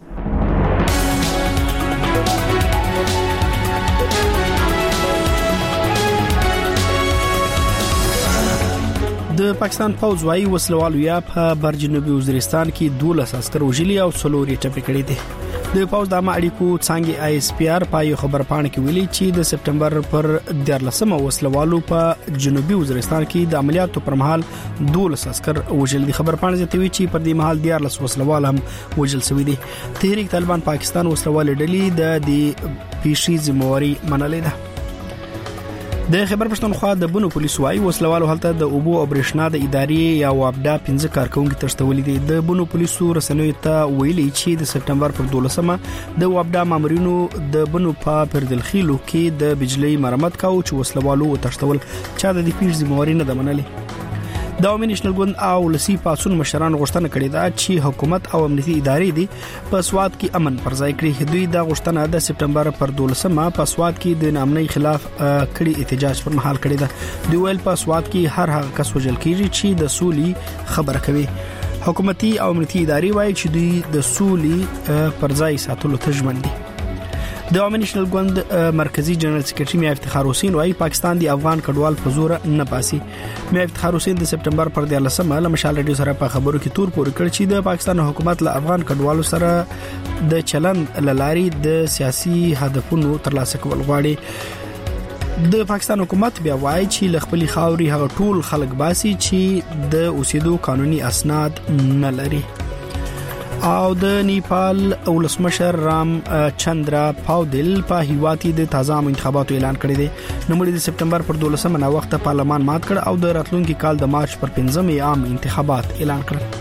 د پاکستان پوځ وايي وسلوالو یا په بر جنوبي وزیرستان کې دولس عسكر وژلي او څلوري ټپي کړي دي. د پوځ د اړیکو څنګه آی اس پی آر په خبر پاڼه کې ویلي چې د سپټمبر پر دیارلسمه وسلوالو په جنوبي وزیرستان کې د عملیاتو پر مهال دولس عسكر وژل دي. خبر پاڼه زیاتوي چې پر دې مهال دیارلس وسلوال هم وژل شوی دي. تحریک طالبان پاکستان وسلوال ډلې د دې پیشي ذمہواری منلې ده. د خبر پښتونخوا د بنو پولیس وايي وسلوالو هلته د اوبو او برېښنا د ادارې یا وابډا پنځه کارکونکو تشتولې دي. د بنو پولیسو رسنیو ته ویلي چې د سپټمبر پر دولسمه د وابډا مامورینو د بنو په پردلخیلو کې د بجلی مرمت کاوه چې وسلوالو وتشتول چا د دې پیښ ذمہواری نه منلې. د عوامي نېشنل ګوند او لسی پاسون مشران غوښتنه کړې ده چې حکومت او امنیتي ادارې دي په سواد کې امن پر ځای کړي. دوی د غوښتنه د سپټمبر پر دولسمه په سواد کې د نامنۍ خلاف کړي احتجاج پر مهال کړی ده. دوی ویل په سواد کې هر هغه کس وژل کیږي چې د سولې خبره کوي. حکومتي او امنیتي ادارې وایي چې دوی د سولې پر ځای ساتلو ته ژمن دي. د عوامي نېشنل ګوند مرکزی جنرال سکرټری میا افتخار حسین وايي پاکستان دی افغان کډوال په زور نه پاسي. میا افتخار حسین د سپټمبر پر دیارلسمه له مشال ریډیو سره په خبرو کې تور پورې کړ چې د پاکستان حکومت له افغان کډوالو سره د چلن لاري د سیاسي هدفونو ترلاسه کول غواړي. د پاکستان حکومت بیا وایي چې لخپلي خاوري هغه ټول خلک باسي چې د اوسېدو قانوني اسناد نه لري. او د نیپال ولسمشر رام چندرا پاودل په هیواتي د تازه انتخاباتو اعلان کړی دی. نوموړي د سپټمبر پر دولسمه نا وخت پارلمان مات کړ او د راتلونکي کال د مارچ پر پنځمه عام انتخابات اعلان کړل.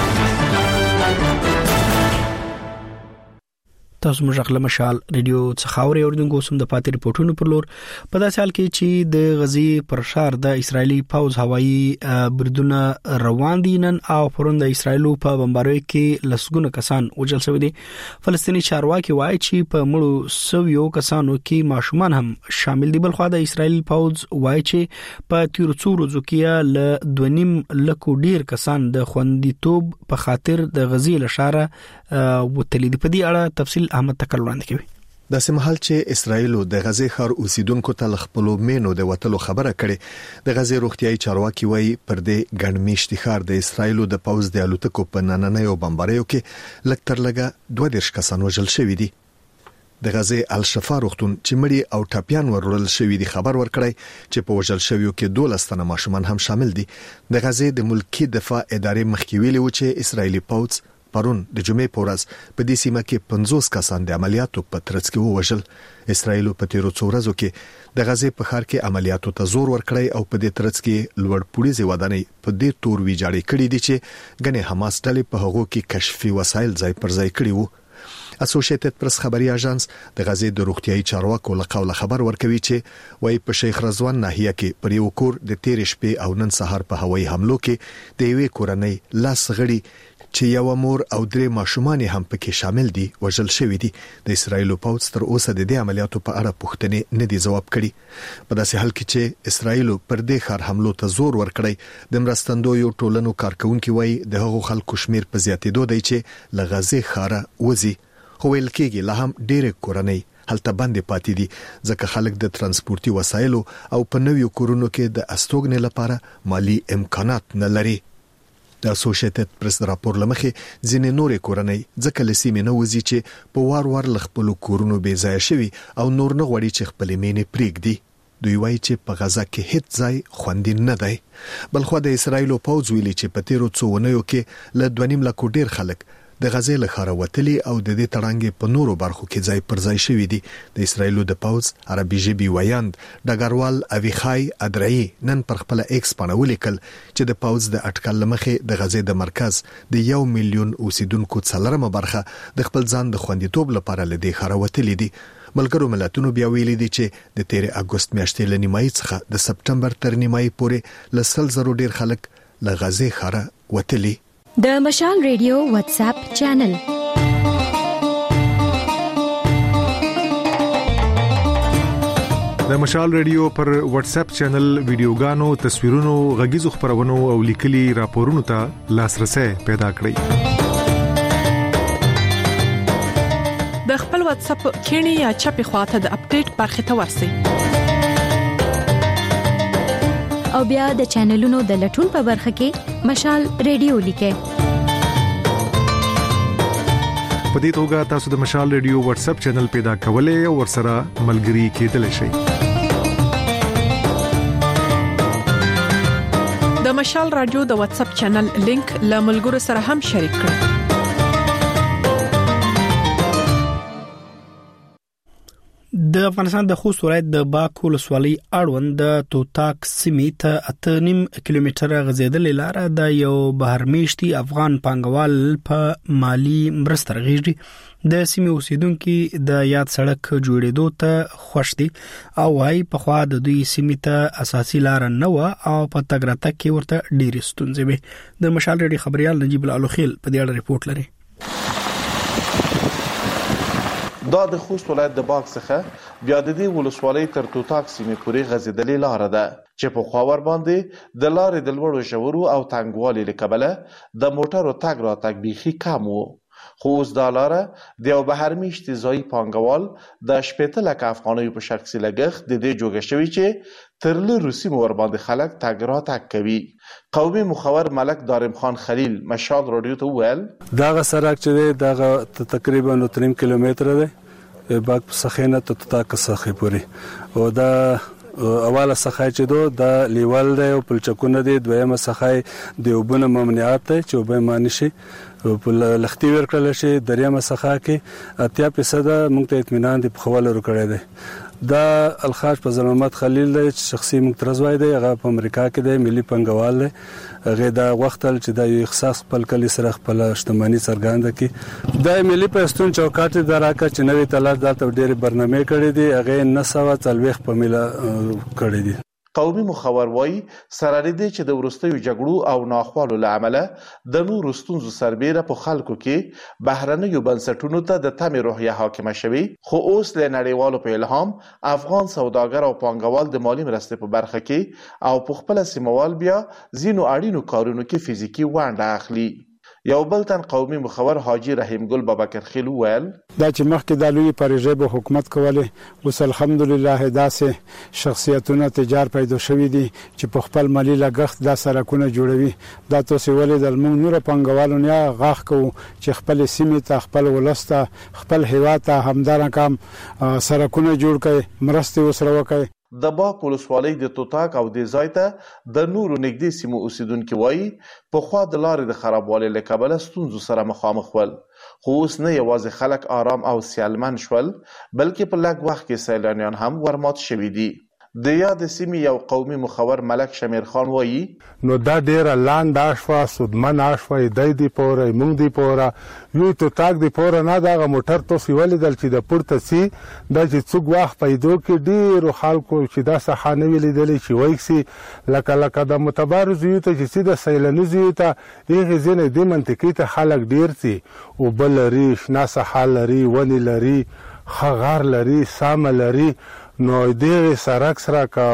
تاسو موږ خپل مشال ریډیو څخه اوري اوردونکو سم د پاتې ریپورتونو پر لور په داسې حال کې چې د غزي پر شار د اسرایلی پوز هوایي بریدونه روان دي. نن او پرون د اسرایلو په بمباروي کې لسګونه کسان وژل شوي دي. فلسطینی چارواکي وایي چې په مړو سویو کسانو کې ماشومان هم شامل دي. بلخو د اسرایلی پوز وایي چې په تیر څو ورځو کې ل دوه نیم لکو ډیر کسان د خوندیتوب په خاطر د غزي لشاره وتلي دي. په دې اړه تفصیل احمد تکل وړاندې کوي. د سیمهال چې اسرایل د غزې ښار اوسیدونکو ته خپل مینو د وټلو خبره کړي. د غزې روغتيایي چارواکي وایي پر دې ګڼمیشتي ښار د اسرایل د پوز د الوتکو په نننیو بمباریو کې لکتر لګه دوه دیرش کسان وژل شوي دي. د غزې الشفا روغتون چې مړي او ټاپیان ورول شوي دي خبر ورکړی چې په وژل شویو کې دولس تنه ماشومان هم شامل دي. د غزې د ملکی دفاع ادارې مخکې ویلي و چې اسرایلی پوز پرون د جمعې په ورځ په دې سیمه کې پنځوس کسان د عملیاتو په ترڅ کې وژل. اسرایل په تیرو څو ورځو کې د غزې په ښار کې عملیاتو ته زور ورکړی او په دې ترڅ کې لوړ پولیسي ودانۍ په دې تور ویجاړې کړې دي چې غنې حماس ډلې په هغو کې کشفي وسایل ځای پر ځای کړي وو. اسوسییټډ پریس خبري اژانس د غزې د روغتيایي چارواکو له قوله خبر ورکوي چې وایي په شیخ رضوان ناحیه کې پر یو کور د تیر شپې او نن سهار په هوایي حملو کې د یوې کورنۍ لاس غړي چې یو مور او درې ماشومان هم پکې شامل دي وژل شوی دي. د اسرایلو پوز تر اوسه د دې عملیاتو په اړه پوښتنې نه دي ځواب کړي. په داسې حال کې چې اسرایلو پر دې ښار حملو ته زور ورکړی. د مرستندویو ټولنو کارکونکو وایي د هغو خلکو شمیر په زیاتېدو دی چې له غزې ښاره وځي. خو ویل کېږي لا هم ډېرې کورنۍ هلته باندې پاتې دي ځکه خلک د ترانسپورتي وسایلو او په نویو کورونو کې د استوګنې لپاره مالی امکانات نه لري. د اسوسییټډ پریس راپور لمخې ځینې نورې کورنۍ ځکه لسیمه نه وځي چې په وار وار لخپل کورونو بې ځای شوي او نور نه غوړي چې خپل مینې پریږدي. دوی وایي چې په غزا کې هیڅ ځای خوندي نه دی. بلخو د اسرایلو پوز ویلي چې په تیرو څو ونیو کې له دوه نیم لکو ډیر خلک د غزې له ښاره وتلي او د دې تړانګې په نورو برخو کې ځای پر ځای شوي دي. د اسرایلو د پوز عربي ژبې ویاند ډګروال اویخای ادرایي نن پر خپل ایکس باندې ولیکل چې د پوز د اټکل لمخې د غزې د مرکز د یو میلیون اوسیدونکو څلورمه برخه د خپل ځان د خوندیتوب لپاره له دې ښاره وتلي دي. ملګرو ملتونو بیا ویلي دي چې د تیر اگست میاشتې له نیمایي څخه د سپټمبر تر نیمایي پورې له سل زرو ډیر خلک له غزې ښاره وتلي. د مشال ریډیو واتس اپ چینل د مشال ریډیو پر واتس اپ چینل ویډیوګانو، تصویرونو، غږیزو خبرونو او لیکلي راپورونو ته لاسرسي پیدا کړئ. د خپل واتس اپ کینی یا چپی خواته د اپډیټ برخه ته ورسئ. او بیا د چینلونو د لټون په برخه کې مشال ریډیو لیکئ. په دې توګه تاسو د مشال ریډیو واتس اپ چینل پیدا کولای او ورسره ملګري کېدلی شئ. د مشال رادیو د واتس اپ چینل لینک له ملګرو سره هم شریک کړئ. د افغانستان د خوست ولایت د باک ولسوالۍ اړوند د توتاک سیمې ته اته نیم کیلومتره غځېدلې لار د یو بهرمیشتي افغان پانګوال په مالی مرسته رغېږي. د سیمې اوسیدونکو د یاد سړک جوړېدو ته خوښ دي او وايي په خوا د دوی سیمې ته اساسي لار نه و او په تګراتک کې ورته ډېرې ستونزې وي. د مشال ریډیو خبريال نجیب الالوخیل په دې اړه ریپورت لري. دا د خوست ولایت د باغ څخه بیا د دې ولسوالۍ تر توتاک سیمې پورې غځېدلې لار ده چې په خواور باندې د لارې د لوړو ژورو او تنګوالي له کبله د موټرو تګ راتګ بیخي کم وو. خو اوس دا لاره د یو بهرمیشتي ځایي پانګوال د شپېته لکه افغانیو په شخصي لګښت د دې جوړه شوی چې تر لرو سیمو ور باندې خلک تګ راتګ کوي. قومي مخور ملک دارم خان خلیل مشال رادیو ته وویل داغه سړک چې دی داغه تقریبا نو تریم کیلومتر دی باک سخینه ته تاک سخی پوری او دا اوله سخای چې دو د لیول دی او پلچکونه دی دویمه سخای د وبونه ممنوعات ته چې وبې معنی شي په لختي ورکړل شي دریمه سخا کې اتیا فیصد موږ ته اطمینان دی په خواله ورکړی دی. دا الخاج په محمد خلیل دی شخصي مقترض وای دی هغه په امریکا کې دی ملي پنګوال دی هغه دا وختل چې د یو اختصاص خپل کلی سره خپل اجتماعي سرګند کی د ملي پښتون چوکاټ دراکه چې نوې تلات د ډېری برنامه کړې دي هغه نسوه تلويخ په مله کړې دي. قومي مخور وای سره دې چې د ورستیو جګړو او ناخوالو لامل د نورو ستونزو سربېره په خلکو کې بهرنیو بنسټونو ته د تمې روحیه حاکمه شوي. خو اوس له نړیوالو په الهام افغان سوداګر او پانګوال د مالی مرستې په برخه کې او په خپل سیموال بیا زینو اړینو کارونو کې فزیکی ونډه اخلي. یو بل تن قومي مخور حاجی رحیم ګل بابکر خیل ویل دا چې مخکې د لوی پروژې به حکومت کوله اوس الحمدلله داسې شخصیتونه تجار پیدا شوي دي چې په خپل مالی لګښت دا سرکونه جوړوي. دا تاسو ولې د موږ نور پنګوالو نه غاښ کوو چې خپل سیمې ته خپل ولسته خپل هیواد ته همدارن کم سرکونه جوړ کړي مرستې وسره وکړي. د باک ولسوالۍ د توتاک او د زایته د نورو نږدې سیمو اوسیدونکو وایي په خوا د لارې د خرابوالي له کبله ستونزو سره مخامخ ول. خو اوس نه یوازې خلک آرام او سیالمن شول بلکې په لږ وخت کې سیلانیان هم ورمات شوي دي. د یاد سیمې یو قومي مخور ملک شمیر خان وایي نو دا ډېر لاند اشوا سودمن اشوا د دې پوره مونږ دی پوره یو ته تاک دی پوره نه دا موټر تو سیول دل چې د پورته سي د چې څوک واخ پیدو کې ډېر خلکو چې دا صحانه ویل دي چې وایي لکه لکه د متبارز یو ته چې سیده سیلاني زیو ته یغه زینې د منطقې ته خلک ډېر سي او بل ریش نه سحال لري ونی لري خغار لري سام لري نو دې سرک سره کا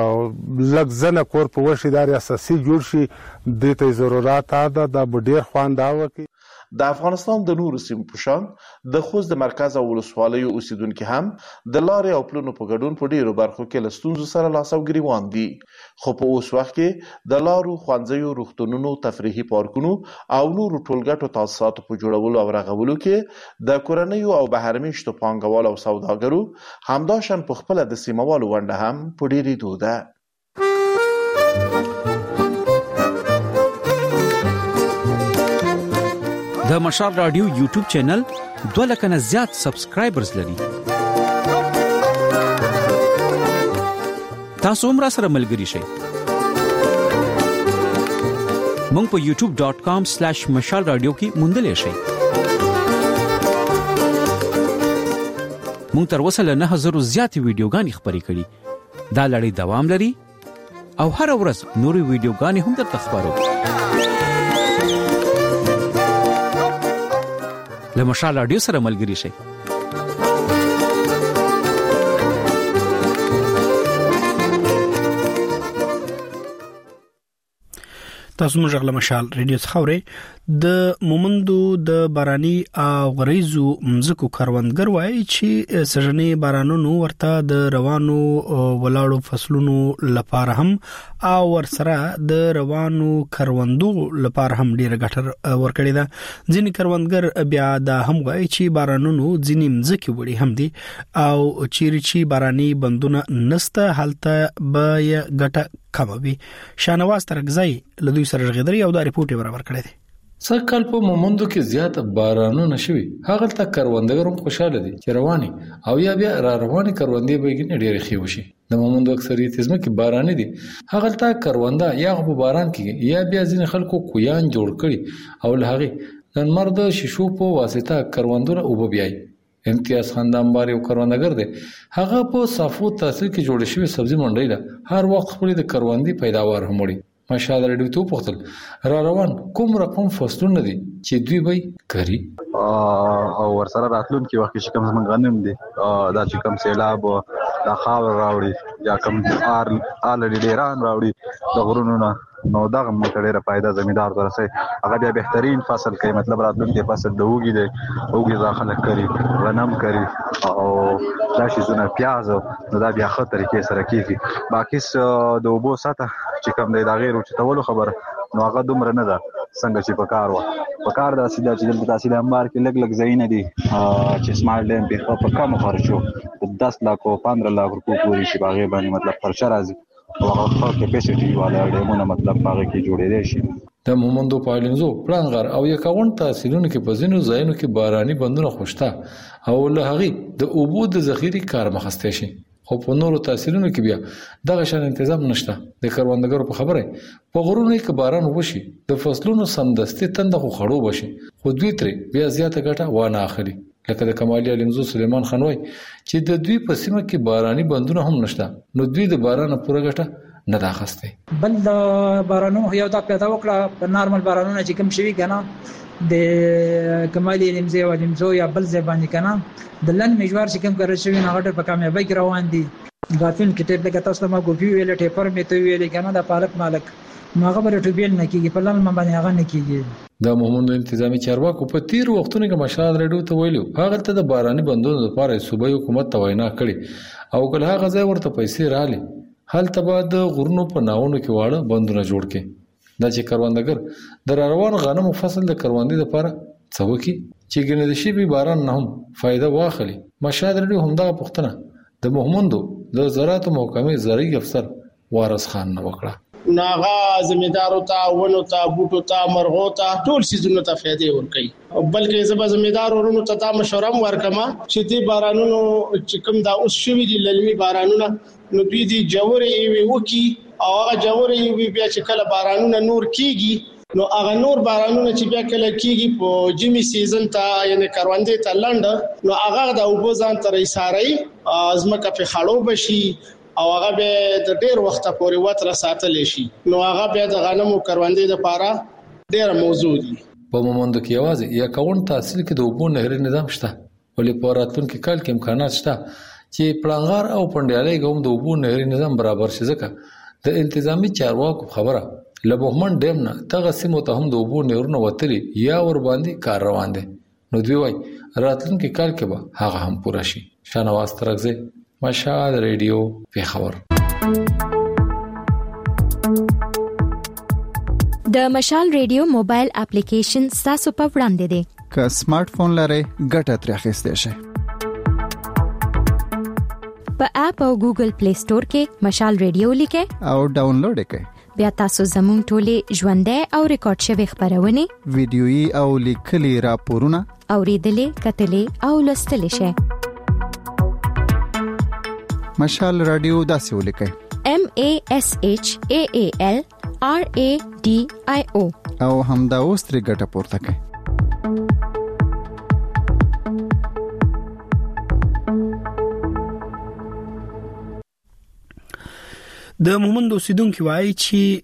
لږ زنه کور په وشیداري اساسي جوړ شي د ته ضرورت ده د ډېر خوانداوه کې د افغانستان د نورو سیمو په شان د خوست د مرکز او ولسوالیو اوسیدونکو هم د لارې او پلونو په ګډون په ډیرو برخو کې له ستونزو سره لاس او ګریوان دي. خو په اوس وخت کې د لارو ښوونځیو روغتونونو تفریحي پارکونو او نورو ټولګټو تاسیساتو په جوړولو او رغولو کې د کورنیو او بهرمیشتو پانګوالو او سوداګرو همداشان په خپل د سیموالو ونډه هم په ډیریدو ده. د مشال رادیو یوټیوب چینل دوه لک نه زیات سبسکرایبرز لري. تاسو هم را سره ملګري شئ. مونږ په یوټیوب ډاٹ کام سلیش مشال رادیو کې موندلې شئ. مونږ تر اوسه له نه هزارو زیات ویډیوګانې خپرې کړې. دا لړۍ دوام لري او هر ورځ نورې ویډیوګانې هم درته خبرو. له مشال رادیو سره ملګري شئ. تاسو موږ غل مشال ریډیو څخه د مومندو د باراني او غریزو مزکو کاروندګر وایي چې سژنې بارانونو ورته د روانو ولاړو فصلونو لپاره هم او ورسره د روانو کروندو لپاره هم ډیره ګټه ورکړې ده. ځینې کروندګر بیا دا هم وایي چې بارانونو ځینې مزکي وړي هم دي او چیرې چې باراني بندونه نسته هلته به ګټه کموي. شانواز ترغزی له دوی سره غږیدري او دا ریپورت برابر کړی دی. سکهال په مومندو کې زیات بارانونه شوي، هغه ته کروندګر هم خوشاله دي چې رواني او یا بیا را رواني کروندې به ګنې ډېر ښه وشي. د مومندو اکثریت ځمکې باراني دي، هغه ته کرونده یا په باران کې یا بیا ځینې خلکو کویان جوړ کړي او له هغه د مرد شیشو په واسطه کروندونه او بیاي. امتیاز خاندان بار یو کروندګر دی، هغه په صافو تحصیل کې جوړ شوی سبزی منډی ده، هر وخت خپل د کروندې پیداوار هم وړي. ماشاءالله ریډیو ته پختل را روان کوم رقم فصلونه دي چې دوی به کوي او ورسره راتلون کې وخت چې کوم زمونږ غنم دي دا چې کوم سیلاب دا خاور راوړي یا کوم آر الډی ډیران راوړي د غرونو نه، نو دا هم ډیره فائدہ زمیندار ورسي. هغه بیا بهترین فصل کوي، مطلب راتلون کې فصل د وګي دي وګي ځاخله کوي غنم کوي او دا شي زونه پیاز نو دا بیا خطر کې سره کیږي. باقي د وبو ساته چې کوم دی دا غیر او چې تولو خبر نو هغه دومره نه ده څنګه چې پکار و پکار دا سیده چې د تحصیل انبار کې لګ لګ زین دي چې سمارټ ډیم په په کم خرچو دس لک او پندرہ لک روپے پوری شي باغې باندې مطلب خرچه راځي او هغه کیپاسټي والا ډیمونه مطلب باغې کې جوړې دي. د مومندو پایلنزو پلانغار او یکاون تحصیلونو کې په ځینو ځایونو کې باراني بندونه خوشته او له هغه د اوبو د ذخیره کار مخسته شي، خو په نورو تحصیلونو کې بیا دغه شان تنظیم نشته. د کروندګرو په خبره په غرونو کې باران وشي د فصلونو سمدستي تند خو خړو بشي، خو دوی ترې بیا زیاته ګټه وانه اخلي. لکه د کمالي علمزو سلیمان خان وای چې د دوی په سیمه کې باراني بندونه هم نشته، نو دوی د باران پوره ګټه نه دا خسته. بل د بارانونو یو دا پیدا وکړه په نارمل بارانونو چې کوم شوی کنه د کمالي علمزو او علمزو یا بل ځبانی کنه د لن مجوار چې کوم کار شوی نه غټه په کامیابی کې روان دي. غافل کې ټیپ لګا تاسو ما ګوفي ویل ټیپر می ته ویل کنه د پالک مالک ماغه بر ټوبیل نه کیږي په لن باندې هغه نه کیږي. د مومندو انتظامی چارواکو په تیر وختونو کې مشال ریډیو ته ویلو هغه ته د باراني بندونو لپاره صوبایي حکومت ته وینا کړي او کله هغه ځای ورته پیسې رااله هلته به د غرونو په ناونو کې واړه بندونه جوړ کړي. دا چې کروندګر د روان غنمو فصل د کروندې لپاره څه وکړي چې ګنې د شی به باران نه هم فائدہ واخلي. مشال ریډیو هم دا پښتنه د مومندو د زراعت محکمې زرعي افسر وارث خان نه وکړه. ناغا زمیدارو ته ونو ته بوټو ته مرغو ته ټول سيزونو ته فائدې ورکړي، بلکې زما زمیدار ورونو ته دا مشوره ورکما چې دې بارانونو چې کوم دا اوس شوی دي للمي بارانونه نو دوی دي جوړې وي وکي او هغه جوړې وي بیا چې کله بارانونه نور کیږي نو هغه نور بارانونه چې بیا کله کیږي په جمی سیزن ته یعنی کروندې ته لند نو هغه د اوبو ځان تر ایساري ازمکه په خړو بشي او هغه به د ډیر وخت پورې وتر ساتل شي، نو هغه به د غنمو کروندې لپاره ډیر موضوع دي. په مومندو کې یوازې یا کاون تحصیل کې د اوبو نهري نظام شته، ولې په راتلونکي کال کې امکانات شته چې پلانغار او پندیالي کوم د اوبو نهري نظام برابر شي. ځکه د انتظامی چارواکو خبره لبهمن ډیم نه تغه سیمو ته هم د اوبو نهرونه وتلي یا ور باندې کار روان دي، نو دوی وای راتلونکي کال کې به هغه هم پوره شي. شانواز ترغزی مشال ریډیو پیښور. د مشال ریډیو موبایل اپلیکیشن تاسو په وړاندې دی. که سمارټ فون لرئ ګټه ترې اخیستئ شئ. په اپ او ګوګل پلی سٹور کې مشال ریډیو لیکئ او ډاونلوډ کړئ. بیا تاسو زموږ ټولې ژوندۍ او ریکارډ شوی خبرونه ویډیويي او لیکلي راپورونه اوریدلې کتلې او لوستلې شئ. مشال رادیو داسې ولیکئ M A S H A A L R A D I O او همدا اوس ترې ګټه پورته کړئ. د مومند اوسیدونکو وایي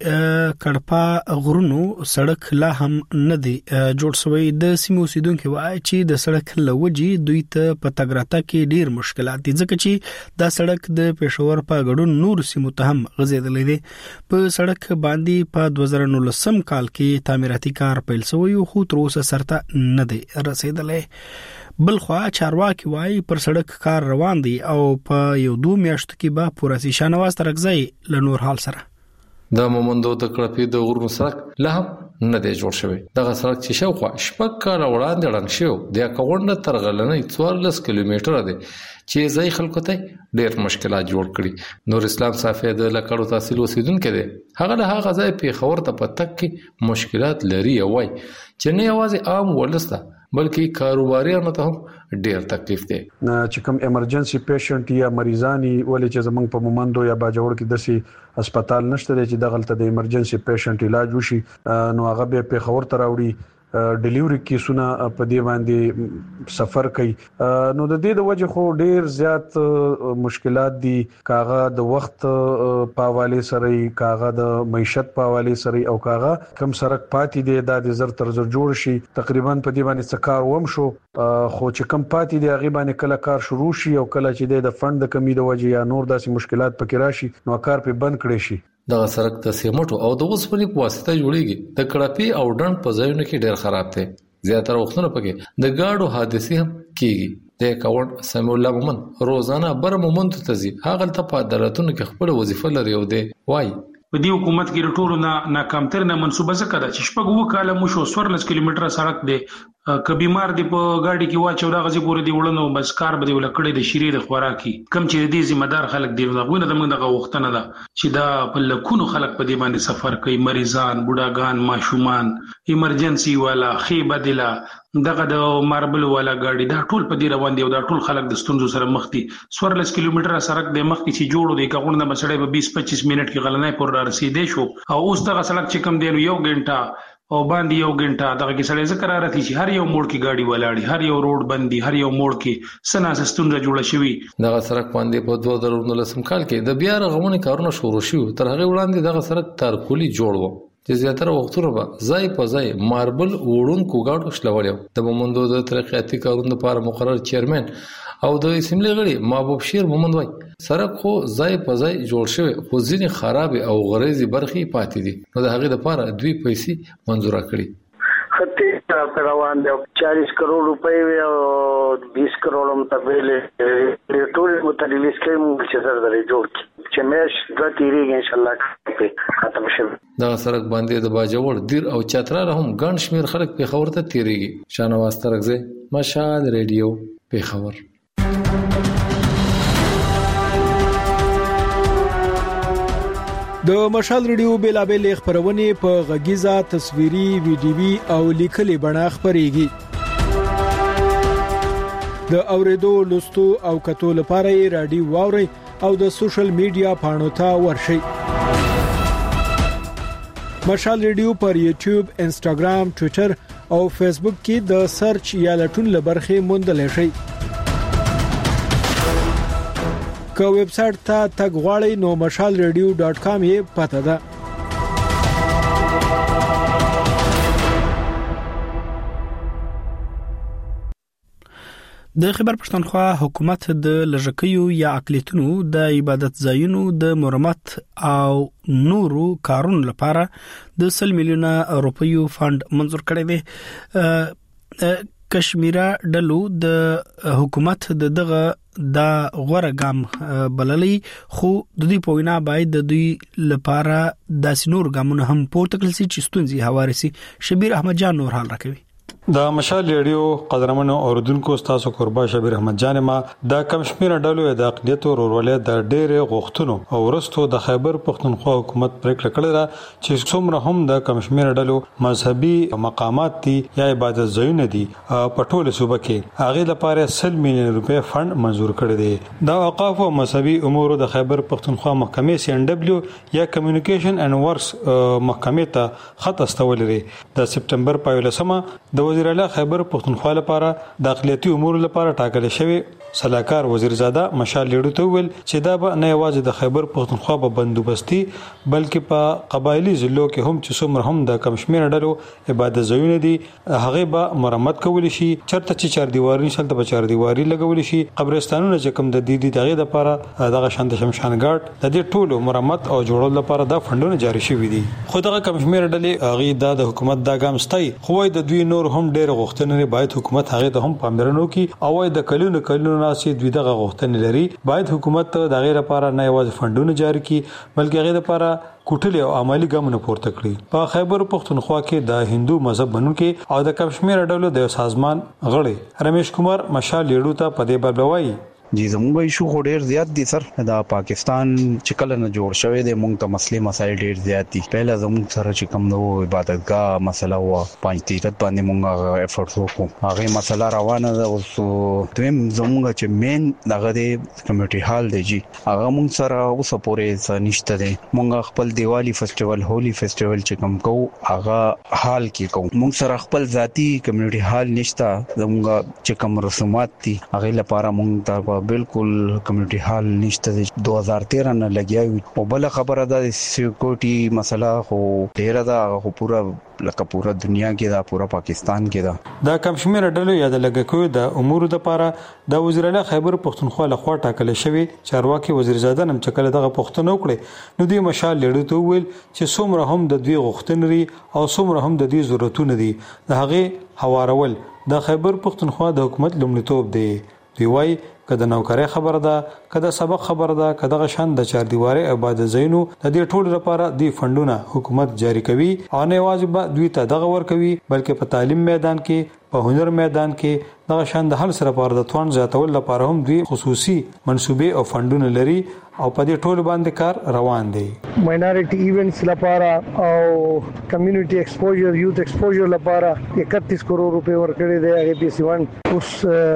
چې کړپا غرونو سړک لا هم نه دی جوړ شوی. د سیمو اوسیدونکو وایي چې د سړک لوجي دوی ته په تګراته کې ډیر مشکلات دي ځکه چې دا سړک د پېښور په غړون نور سیمو ته هم غځېدلې دي. په سړک باندې په دوه زره نولسم کال کې تعمیراتي کار پیل شوی خو تر اوسه سرته نه دی رسیدلې. بلخوا چارواکي وایي پر سړک کار روان دي او په یو دوه میاشتو کې به پوره شي. شانواز ترغځي له نور حال سره د مومندو د کړپې د غرونو سړک لا هم نه دی جوړ شوی. دغه سړک چې شاوخوا شپږ کاله وړاندې ړنګ شو د کاونډه تر غلنې څوارلس کیلومتره دی چې ځای خلکو ته ډېر مشکلات جوړ کړي. نور اسلام صافی د لکړو تحصیل اوسیدونکو دی. هغه له هغه ځای په خبر ته پتک کې مشکلات لري او وای چې نه یوازې عام ولسته بلکې کاروباریانو ته هم ډېر تکلیف دی. چې کوم ایمرجنسي پیشنټ یا مریضانی ولې چې زمنګ په مومندو یا باجوړ کې دسي هسپتال نشته چې دغلت د ایمرجنسي پیشنټ علاج وشي نو هغه به په خبر ته راوړي ډیلیوري کیسونه په دې باندې سفر کوي. نو د دې د وجه خو ډیر زیات مشکلات دي کاغه د وخت په حواله سره کاغه د معیشت په حواله سره او کاغه کم سرک پاتې دی د زر تر زر جوړ شي تقریبا په دې باندې څکار وم شو خو چې کم پاتې دی هغه باندې کله کار شروع شي او کله چې د فند د کمی د وجه یا نور داسې مشکلات پکې راشي نو کار په بند کړي شي. دغه سړک د سیمټو او د اوسپنې په واسطه جوړیږي. د کړپې او ډنډ په ځایونو کې ډېر خراب دی. زیاتره وختونه پکې د گاډو حادثې هم کیږي. د کاوند سمو الله مومند روزانه بر مومند ته ځي. هغه ته په عدالتونو کې خپل وظیفه لري او دی وای په دې حکومت کې ټولو نه ناکامتر نه منسوبه څه کړه چې شپږ و کاله مو شو څوارلس کیلومتره سړک دی ک بیمار دی په گاډي کې واچو دا غزي پورې دی وړنو بس کار به دی ولکړې د شری د خوراکي کم چې دې ذمہ دار خلک دی غوونه د موږ دغه وختنه ده چې دا په لکونو خلک په دې باندې سفر کوي مریضان بوډاګان ماشومان ایمرجنسي والا خیبه دلا دغه د ماربل والا گاډي دا ټول په دې روان دی او دا ټول خلک د ستونزو سره مخ دي. څوارلس کیلومتره سړک د مخ کې چې جوړو دی کغونه د مسړې په بیس پچیس منټ کې غلنې پر رسیدې شو او اوس دغه سړک چې کم دی یو غنټه او باندې یو غنټه دغه کې سړی ذکر راځي چې هر یو موړ کې گاډي ولاړی هر یو روډ بندي هر یو موړ کې سنا سستونه جوړه شوی. دغه سړک باندې په دوه زره نولسم کال کې د بیا رغونې کارونه شروع شو. تر هغه وړاندې دغه سړک تارکولي جوړ و چې زیاتره وختونه به ځای په ځای ماربل وړونکو گاډو شلول. د مومندو د ترقیاتي کارونو لپاره مقرر چیرمن او د اسمبلی غړي محبوب شیر مومند وای سړک خو ځای په ځای جوړ شوی خو ځینې خراب او غریزي برخې پاتې دي نو د هغه لپاره دوی پیسې منزور کړي. خطي روان دي چالیس کروڑ روپے او بیس کروڑ متبیل ټول متریلیس کې موږ چې سره درې جوړ چې مېش د تیریږي ان شاء الله په ختم شي. دا سړک باندې د باجوړ دیر او چترال هم ګڼ شمیر خلک په خبر ته تیریږي. شانواز ترغځي مشال ریډیو په خبر. د مشال ریډیو بیلابل خبرونه په غږیزه تصویري ویډیوي او لیکلي بڼه خبريږي. د اوریدو لوستو او کتو لپاره رادیو واوري او د سوشل میډیا پاڼو ته ورشي. مشال ریډیو پر یوټیوب، انستګرام، ټوئیټر او فیسبوک کې د سرچ یا لټون لبرخه موندل شي. که ویب سټ ته تګ غواړئ نو مشال ریډیو ډاټ کام یې پته ده. د خیبر پښتونخوا حکومت د لږکیو یا اقلیتونو د عبادت ځایونو د مرمت او نورو کارونو لپاره د سل میلیونه روپیو فند منظور کړی دی. کشمیره ډلو د حکومت د دغه د غوړه ګام بللې خو د دې په وینا باید د دوی لپاره د سنور ګامونه هم پورته کړل شي چې ستونزې هوارسي. شبیر احمد جان نور حال راکوي. د مشال ریډیو قدرمنو اوردونکو تاسو قربا شبیر احمد جان ما د کمشمیر ډلو د اقلیت ورولې د ډېر غوښتنو او ورستو د خیبر پښتونخوا حکومت پریکړه کړې ده چې څومره هم د کمشمیر ډلو مذهبي مقامات دي یا عبادت ځایونه دي په ټوله صوبه کې هغه لپاره سل میلیون روپے فند منظور کړی دی. د اوقاف او مذهبي امور د خیبر پښتونخوا محکمې سی ان ډبلیو یا کمیونیکیشن اینڈ ورکس محکمې ته خط استول لري. د سپټمبر په یولسمه د وزیر اعلی خیبر پختونخوا لپاره د اقلیتي امور لپاره ټاکل شوی صلاحکار وزیرزاده مشال لیډو ته ویل چې دا به نه یوازې د خیبر پختونخوا په بندوبستي بلکې په قبایلی ضلعو کې هم چې څومره هم د کمشمیر ډلو عبادت ځایونه دي هغه به مرمت کول شي چرته چې چار دیواری نشلته به چار دیواری لګول شي قبرستانونه چې کوم د دې د دغه لپاره دغه شاند شمشان ګارد د دې ټولو مرمت او جوړول لپاره دا فندونه جاری شوي دي خو دغه کمشمیر ډلې هغه د حکومت دا ګام ستای خو د دوی نور هم ډېر غوښتنې باید حکومت هغه ته هم پاملرنه وکړي او د کلونو کلونو ناسي دوی دغه غوښتنې لري باید حکومت د غیر لپاره نه یوازې فندونه جاری کړي بلکې هغه لپاره کوټلې او عملی ګامونه پورته کړي په خیبر پختونخوا کې د هندو مذهب بنونکي او د کمشمیر ډلو د سازمان غړي رمیش کمار مشال لیډو ته په دې بلوي جی زموږ ایشو خو ډیر زیات دي سر دا پاکستان چې کله نه جوړ شوی دی موږ ته مسلې مسایل ډیر زیات دي پهله زموږ سره چې کوم نو عبادتګاه مسله و پنځ تیرت باندې موږ افورټ وکړو هغه مسله روانه ده اوس دویم زموږ چې مین دغه دی کمیټي هال دی جی هغه موږ سره اوس پورې نشته دی موږ خپل دیوالی فیسټیوال هولي فیسټیوال چې کوم کو هغه حال کې کو موږ سره خپل ذاتی کمیټي هال نشته زموږ چې کوم رسومات دي هغه لپاره موږ ته بالکل کمیونټي هال نشته دو هزار تیرہ نه لګیاوي او بل خبره ده سکیورټي مسله خو ډیره ده خو پورا لکه پورا دنیا کې دا پورا پاکستان کې دا د کمشمیر ډلو یا د لګکوي د امور د لپاره د وزیر اعلی خیبر پختونخوا لخوا ټاکل شوی چارواکي وزیرزاده نم چکل دغه پښتنو کړي نو دی مشال لیډو ته ویل چې څومره هم د دوی غوښتنې او څومره هم د دوی ضرورتونه دي د هغه حوارول د خیبر پختونخوا د حکومت لومړیتوب دی دی وای کله نوکری خبره ده کله سبق خبره ده کله غشان د چار دیواره عبادت زینو د دې ټول لپاره دی فندونه حکومت جاری کوي او نه واجب دوی ته دغه ور کوي بلکې په تعلیم میدان کې په هنر میدان کې دغه شان د حل سره لپاره د توان زیاتول لپاره هم دوی خصوصي منسوبې او فندونه لري او په دې ټول باندې کار روان دی ماینورټي ایونټس لپاره او کمیونټي ایکسپوژر یوث ایکسپوژر لپاره اکتیس کروڑ روپے ورکړي دي هغه پی سی ون اوس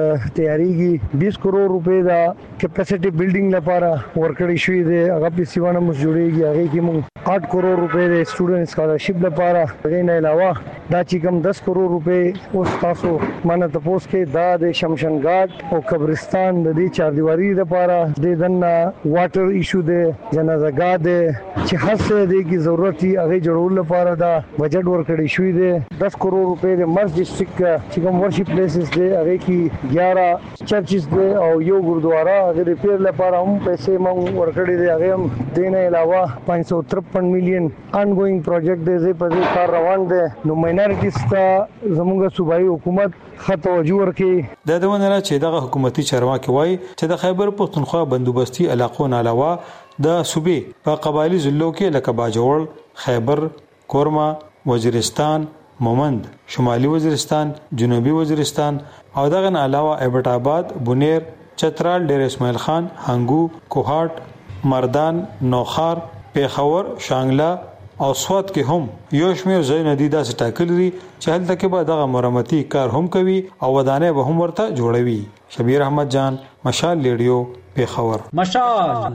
تیاریږي بیس کروڑ روپے دا کیپاسټي بلډینګ لپاره ورکړي شوی دی هغه پی سی ون هم جوړیږي هغه کې موږ آٹھ کروڑ روپے د سټوډنټ سکالرشپ لپاره هغه نه علاوه دا چې کوم دس کروڑ روپے اوس تاسو مانه تاسو کې دا د شمشان ګارد او قبرستان د دې چار دیواری لپاره د دنه واټر ایشو د جنازه ګاه د چې هر څه د کی ضرورت هغه جوړول لپاره دا بجټ ورکړی شوی دی دس کروڑ روپے د مرز ډسټریکټ چې کوم ورشپ پلیسز دی هغه کې گیارہ چرچز دی او یو ګردوارا هغه ریپیر لپاره هم پیسې مونږ ورکړي دي هغه هم دینه علاوه پانچ سو ترپن میلیون انګوینګ پروجیکټ دی په دې کار روان دی نو ماینورټیز ته زموږ صوبایي حکومت خطو جوړ کې د دونه چې دغه حکومتي چارواکي وای چې د خیبر پختونخوا بندوبستي علاقو نه علاوه د صوبې په قبایلی ضلعو کې لکه باجوړ خیبر کورما وزیرستان مومند شمالي وزیرستان جنوبي وزیرستان او دغه نه علاوه ایبټ آباد بونیر چترال ډیر اسماعیل خان هنګو کوهاټ مردان نوخار پیښور شانګلا او سواد کې هم یو شمېر ځای ندی داسې ټاکل لري چې هلته کې به دغه مرمتي کار هم کوي او ودانې به هم ورته جوړوي شبیر احمد جان مشال لیډیو پیښور مشال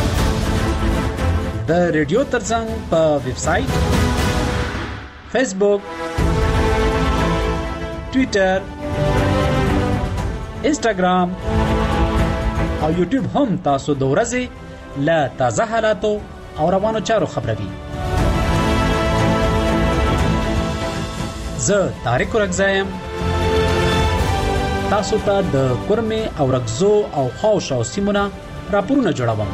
د ریډیو ترڅنګ په ویب سټ فیسبوک ټوئیټر انسټاګرام او یوټیوب هم تاسو د ورځې له تازه حالاتو او روانو چارو خبروي زه طارق رغزایم تاسو ته د کورمه او رغزو او خوش او سیمونه راپورونه جوړوم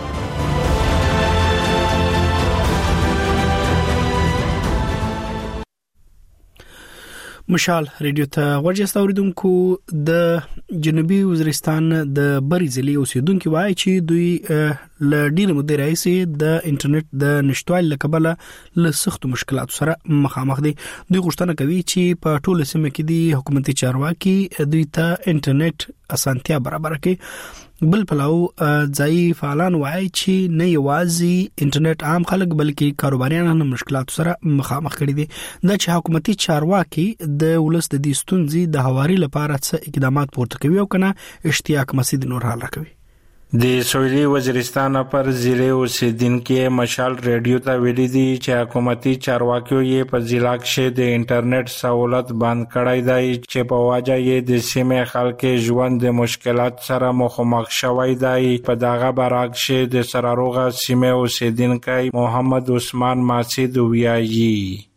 مشال ریډیو ته ورجست اوریدونکو د جنوبي وزیرستان د بری ضلع اوسیدونکو وایي چې دوی ل ډیر مده راځي د انټرنیټ د نشټوال لکبله له سخت مشکلات سره مخامخ دي دوی غوښتنه کوي چې په ټوله سیمه کې د حکومتي چارواکي دوی ته انټرنیټ اسانتیا برابر کړي بل پلاو ځای فعالان وایي چې نه یوازې انټرنیټ عام خلک بلکې کاروباریان هم مشکلات سره مخامخ کړي دي د چې حکومتي چارواکي د ولس د دې ستونزې د هواري لپاره څه اقدامات پورته کوي او کنه اشتیاق مسید نور حل راکوي د سویلي وزیرستان پر ضلع اوسیدونکو مشال ریډیو ته ویلي دي چې حکومتي چارواکي یې په ضلع کې د انټرنیټ سہولت بند کړی دی چې په وجه یې د سیمې خلک ژوند د مشکلات سره مخامخ شوی دی. په دغه برعکس د سراروغه سیمې اوسیدونکی محمد عثمان ماسید ویایي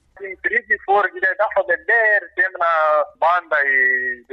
فور جی دا خو د ډېر سیمنا باندې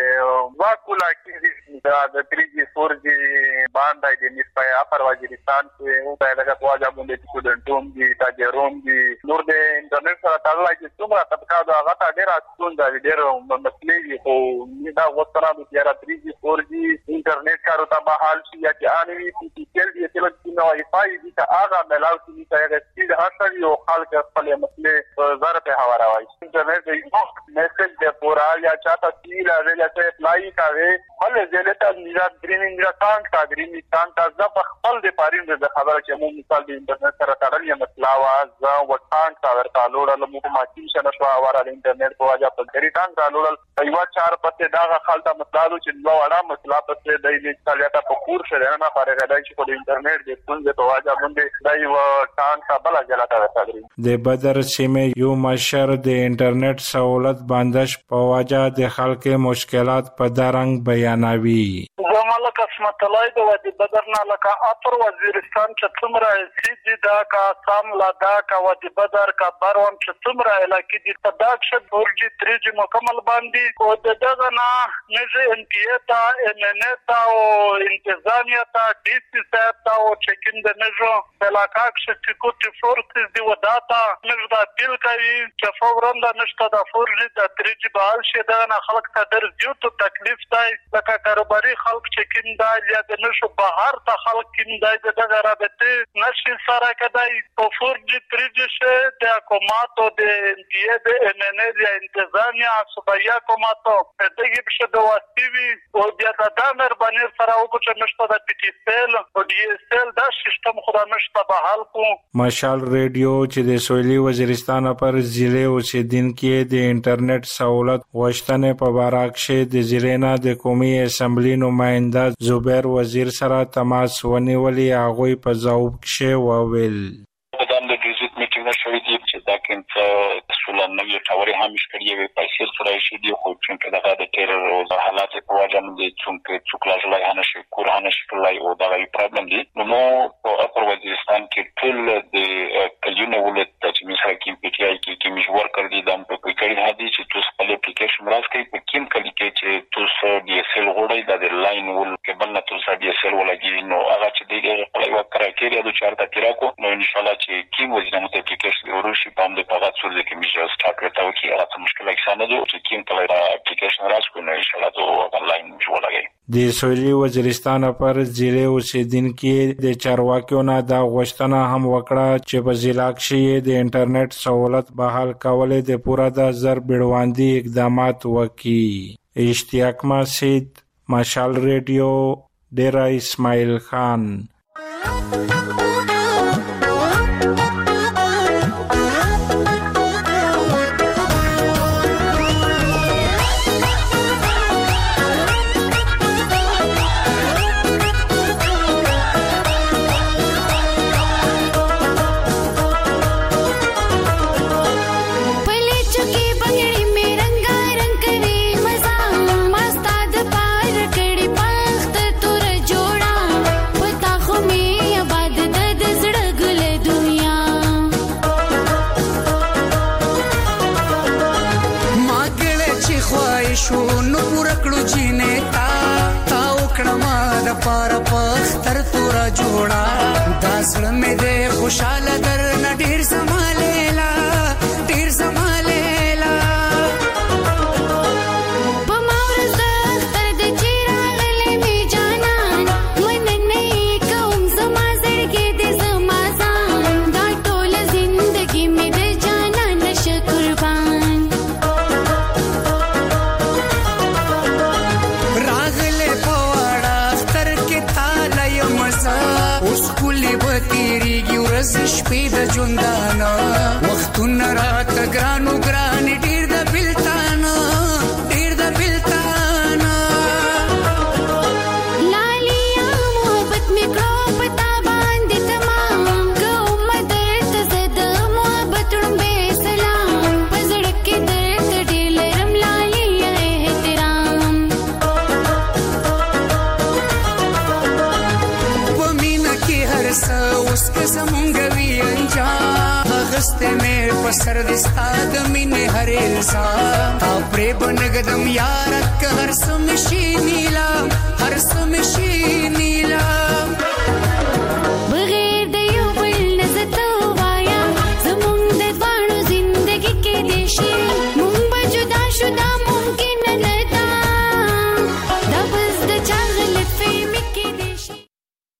د واکولا کې دا د تھری جی فور جی باندې د نسبت اپر وزیرستان کې او د لګت واجب باندې سټوډنټوم دي تاجروم دي نور د انټرنیټ سره تړلای چې څومره طبقه دا غته ډېر اڅون دا ډېر مسلې خو دا وستره د تیرا تھری جی فور جی انټرنیټ کارو ته بحال شي یا چې انوي پی سی کېل دي چې نو واي فای دي ته هغه ملاو شي چې سپیډ هڅه یو خلک خپل مسلې زره په حواله وایي انټرنیټ د میسج د پورا یا چاته تیل راځي چې اپلای کوي ولې زلته میرا ډرینګ را کانټ کا ډرینګ کانټ کا ز په خپل د پارین د خبره چې مو مثال د انټرنیټ سره تړل یا مسله واز و کانټ کا ورته لوړل مو ماچی شنه شو اوره د انټرنیټ په وجه په ګری کانټ کا لوړل ایوا چار پته دا خالته مسله چې نو وړه مسله پته د دې کالیاته په کور سره نه فارغ دی چې په انټرنیټ د څنګه په وجه باندې دا یو کانټ کا بل جلاته ورته د بدر سیمې یو مشر د انټرنیټ سہولت بندش په وجه د خلکو مشکلات په درنګ بیانوي. زماله قسمت الله د ودی بدرنا لکه اپر وزیرستان چې څومره سیدی دا کا سام لا دا کا ودی بدر کا بروم چې څومره علاقې دي په داکشه ورجی تریجی مکمل باندې او د دغه نه نشه ان پی تا ان ان تا او انتظامیه تا ډی سی تا او چکین د نجو علاقه کې سکیورټي فورسز دی وداتا نجو دا بیل کوي چې فورن دا نشته دا فورجی د تریجی بحال شه دا نه خلک ته در زیات تکلیف دی لکه کاروباري خلک چې کیندا یا د نشو بهر ته خلک کیندا دغه رابطه نشي سره کدای په فورجی تریجی شه د حکومت او د ان پی د ان ان یا انتظامیه صوبایا حکومت دغه په د واسطوي او بیا د دامر باندې سره او چې نشته د پی ټی سیل او ډی اس ایل دا سیستم خدا نشته بحال کو. مشال ریډیو چې د سویلي وزیرستان پر ضلع اوسیدونکو د انټرنیټ سہولت غوښتنې په باره کې د ضلع د قومي اسمبلی نماینده زبیر وزیر سره تماس ونیولي هغه په ځواب کې وویل د وزیت میټینګ شوې دي چې دا کوم څه نوې ټاوري هم شکړې وي پیسې سره شي دي خو چې دغه د ټیرر او حالات په وجه باندې چې څوکلاج لای هنه شي کور هنه شي لای او دا یو پرابلم دي نو په اپر وزیرستان کې ټول د کلیونه ولت چې مثلا کې پی ټی آی کې کې مشور کړی دي د په کړي هدي چې تاسو خپل اپلیکیشن راځي په کوم کلی کې چې تاسو ډي اس ایل غوړی د لاین ول کې بل نه تاسو ډي اس ایل ولګي نو هغه چې دغه خپل یو کرایټیریا د چارته تیراکو نو ان شاء الله چې کوم وزیر مو اپلیکیشن ورشي په دې په غاټ سره کې میجر سٹارټ کړو چې هغه مشکل کې نه دوی چې کوم کله اپلیکیشن راځي نو ان شاء الله ته آنلاین جوړاږي. د سویلي وزیرستان پر ضلع اوسیدونکو د چارواکیو نه دا غوښتنه هم وکړه چې په ضلع کې د انټرنیټ سہولت بحال کول د پوره د زر بیړواندي اقدامات وکړي. اشتیاق مسعود مشال ریډیو ډیرا اسماعیل خان. جوړا دا سره مې دې خوشاله در نه ډیر سمالیلا ډیر سمالیلا په مورز تر دې چیرغلې می جانان من نه کوم زما زړګي دې زما ځان دا ټول زندگی مې دې جانان شکربان راغله پواړه اختر کې تاله مزه اوس کلی بتیریږي ورځ شپې د ژوندانه وختونه رات ګرانو ګران ډیر د بلتانه ډیر د بلتانه لالیا محبت س اوس که زمونږ وی انجام غسته مې پسر د ستاد مینه هر الزام او پرې بنګدم یار که هر سم شي نیلا هر سم شي نیلا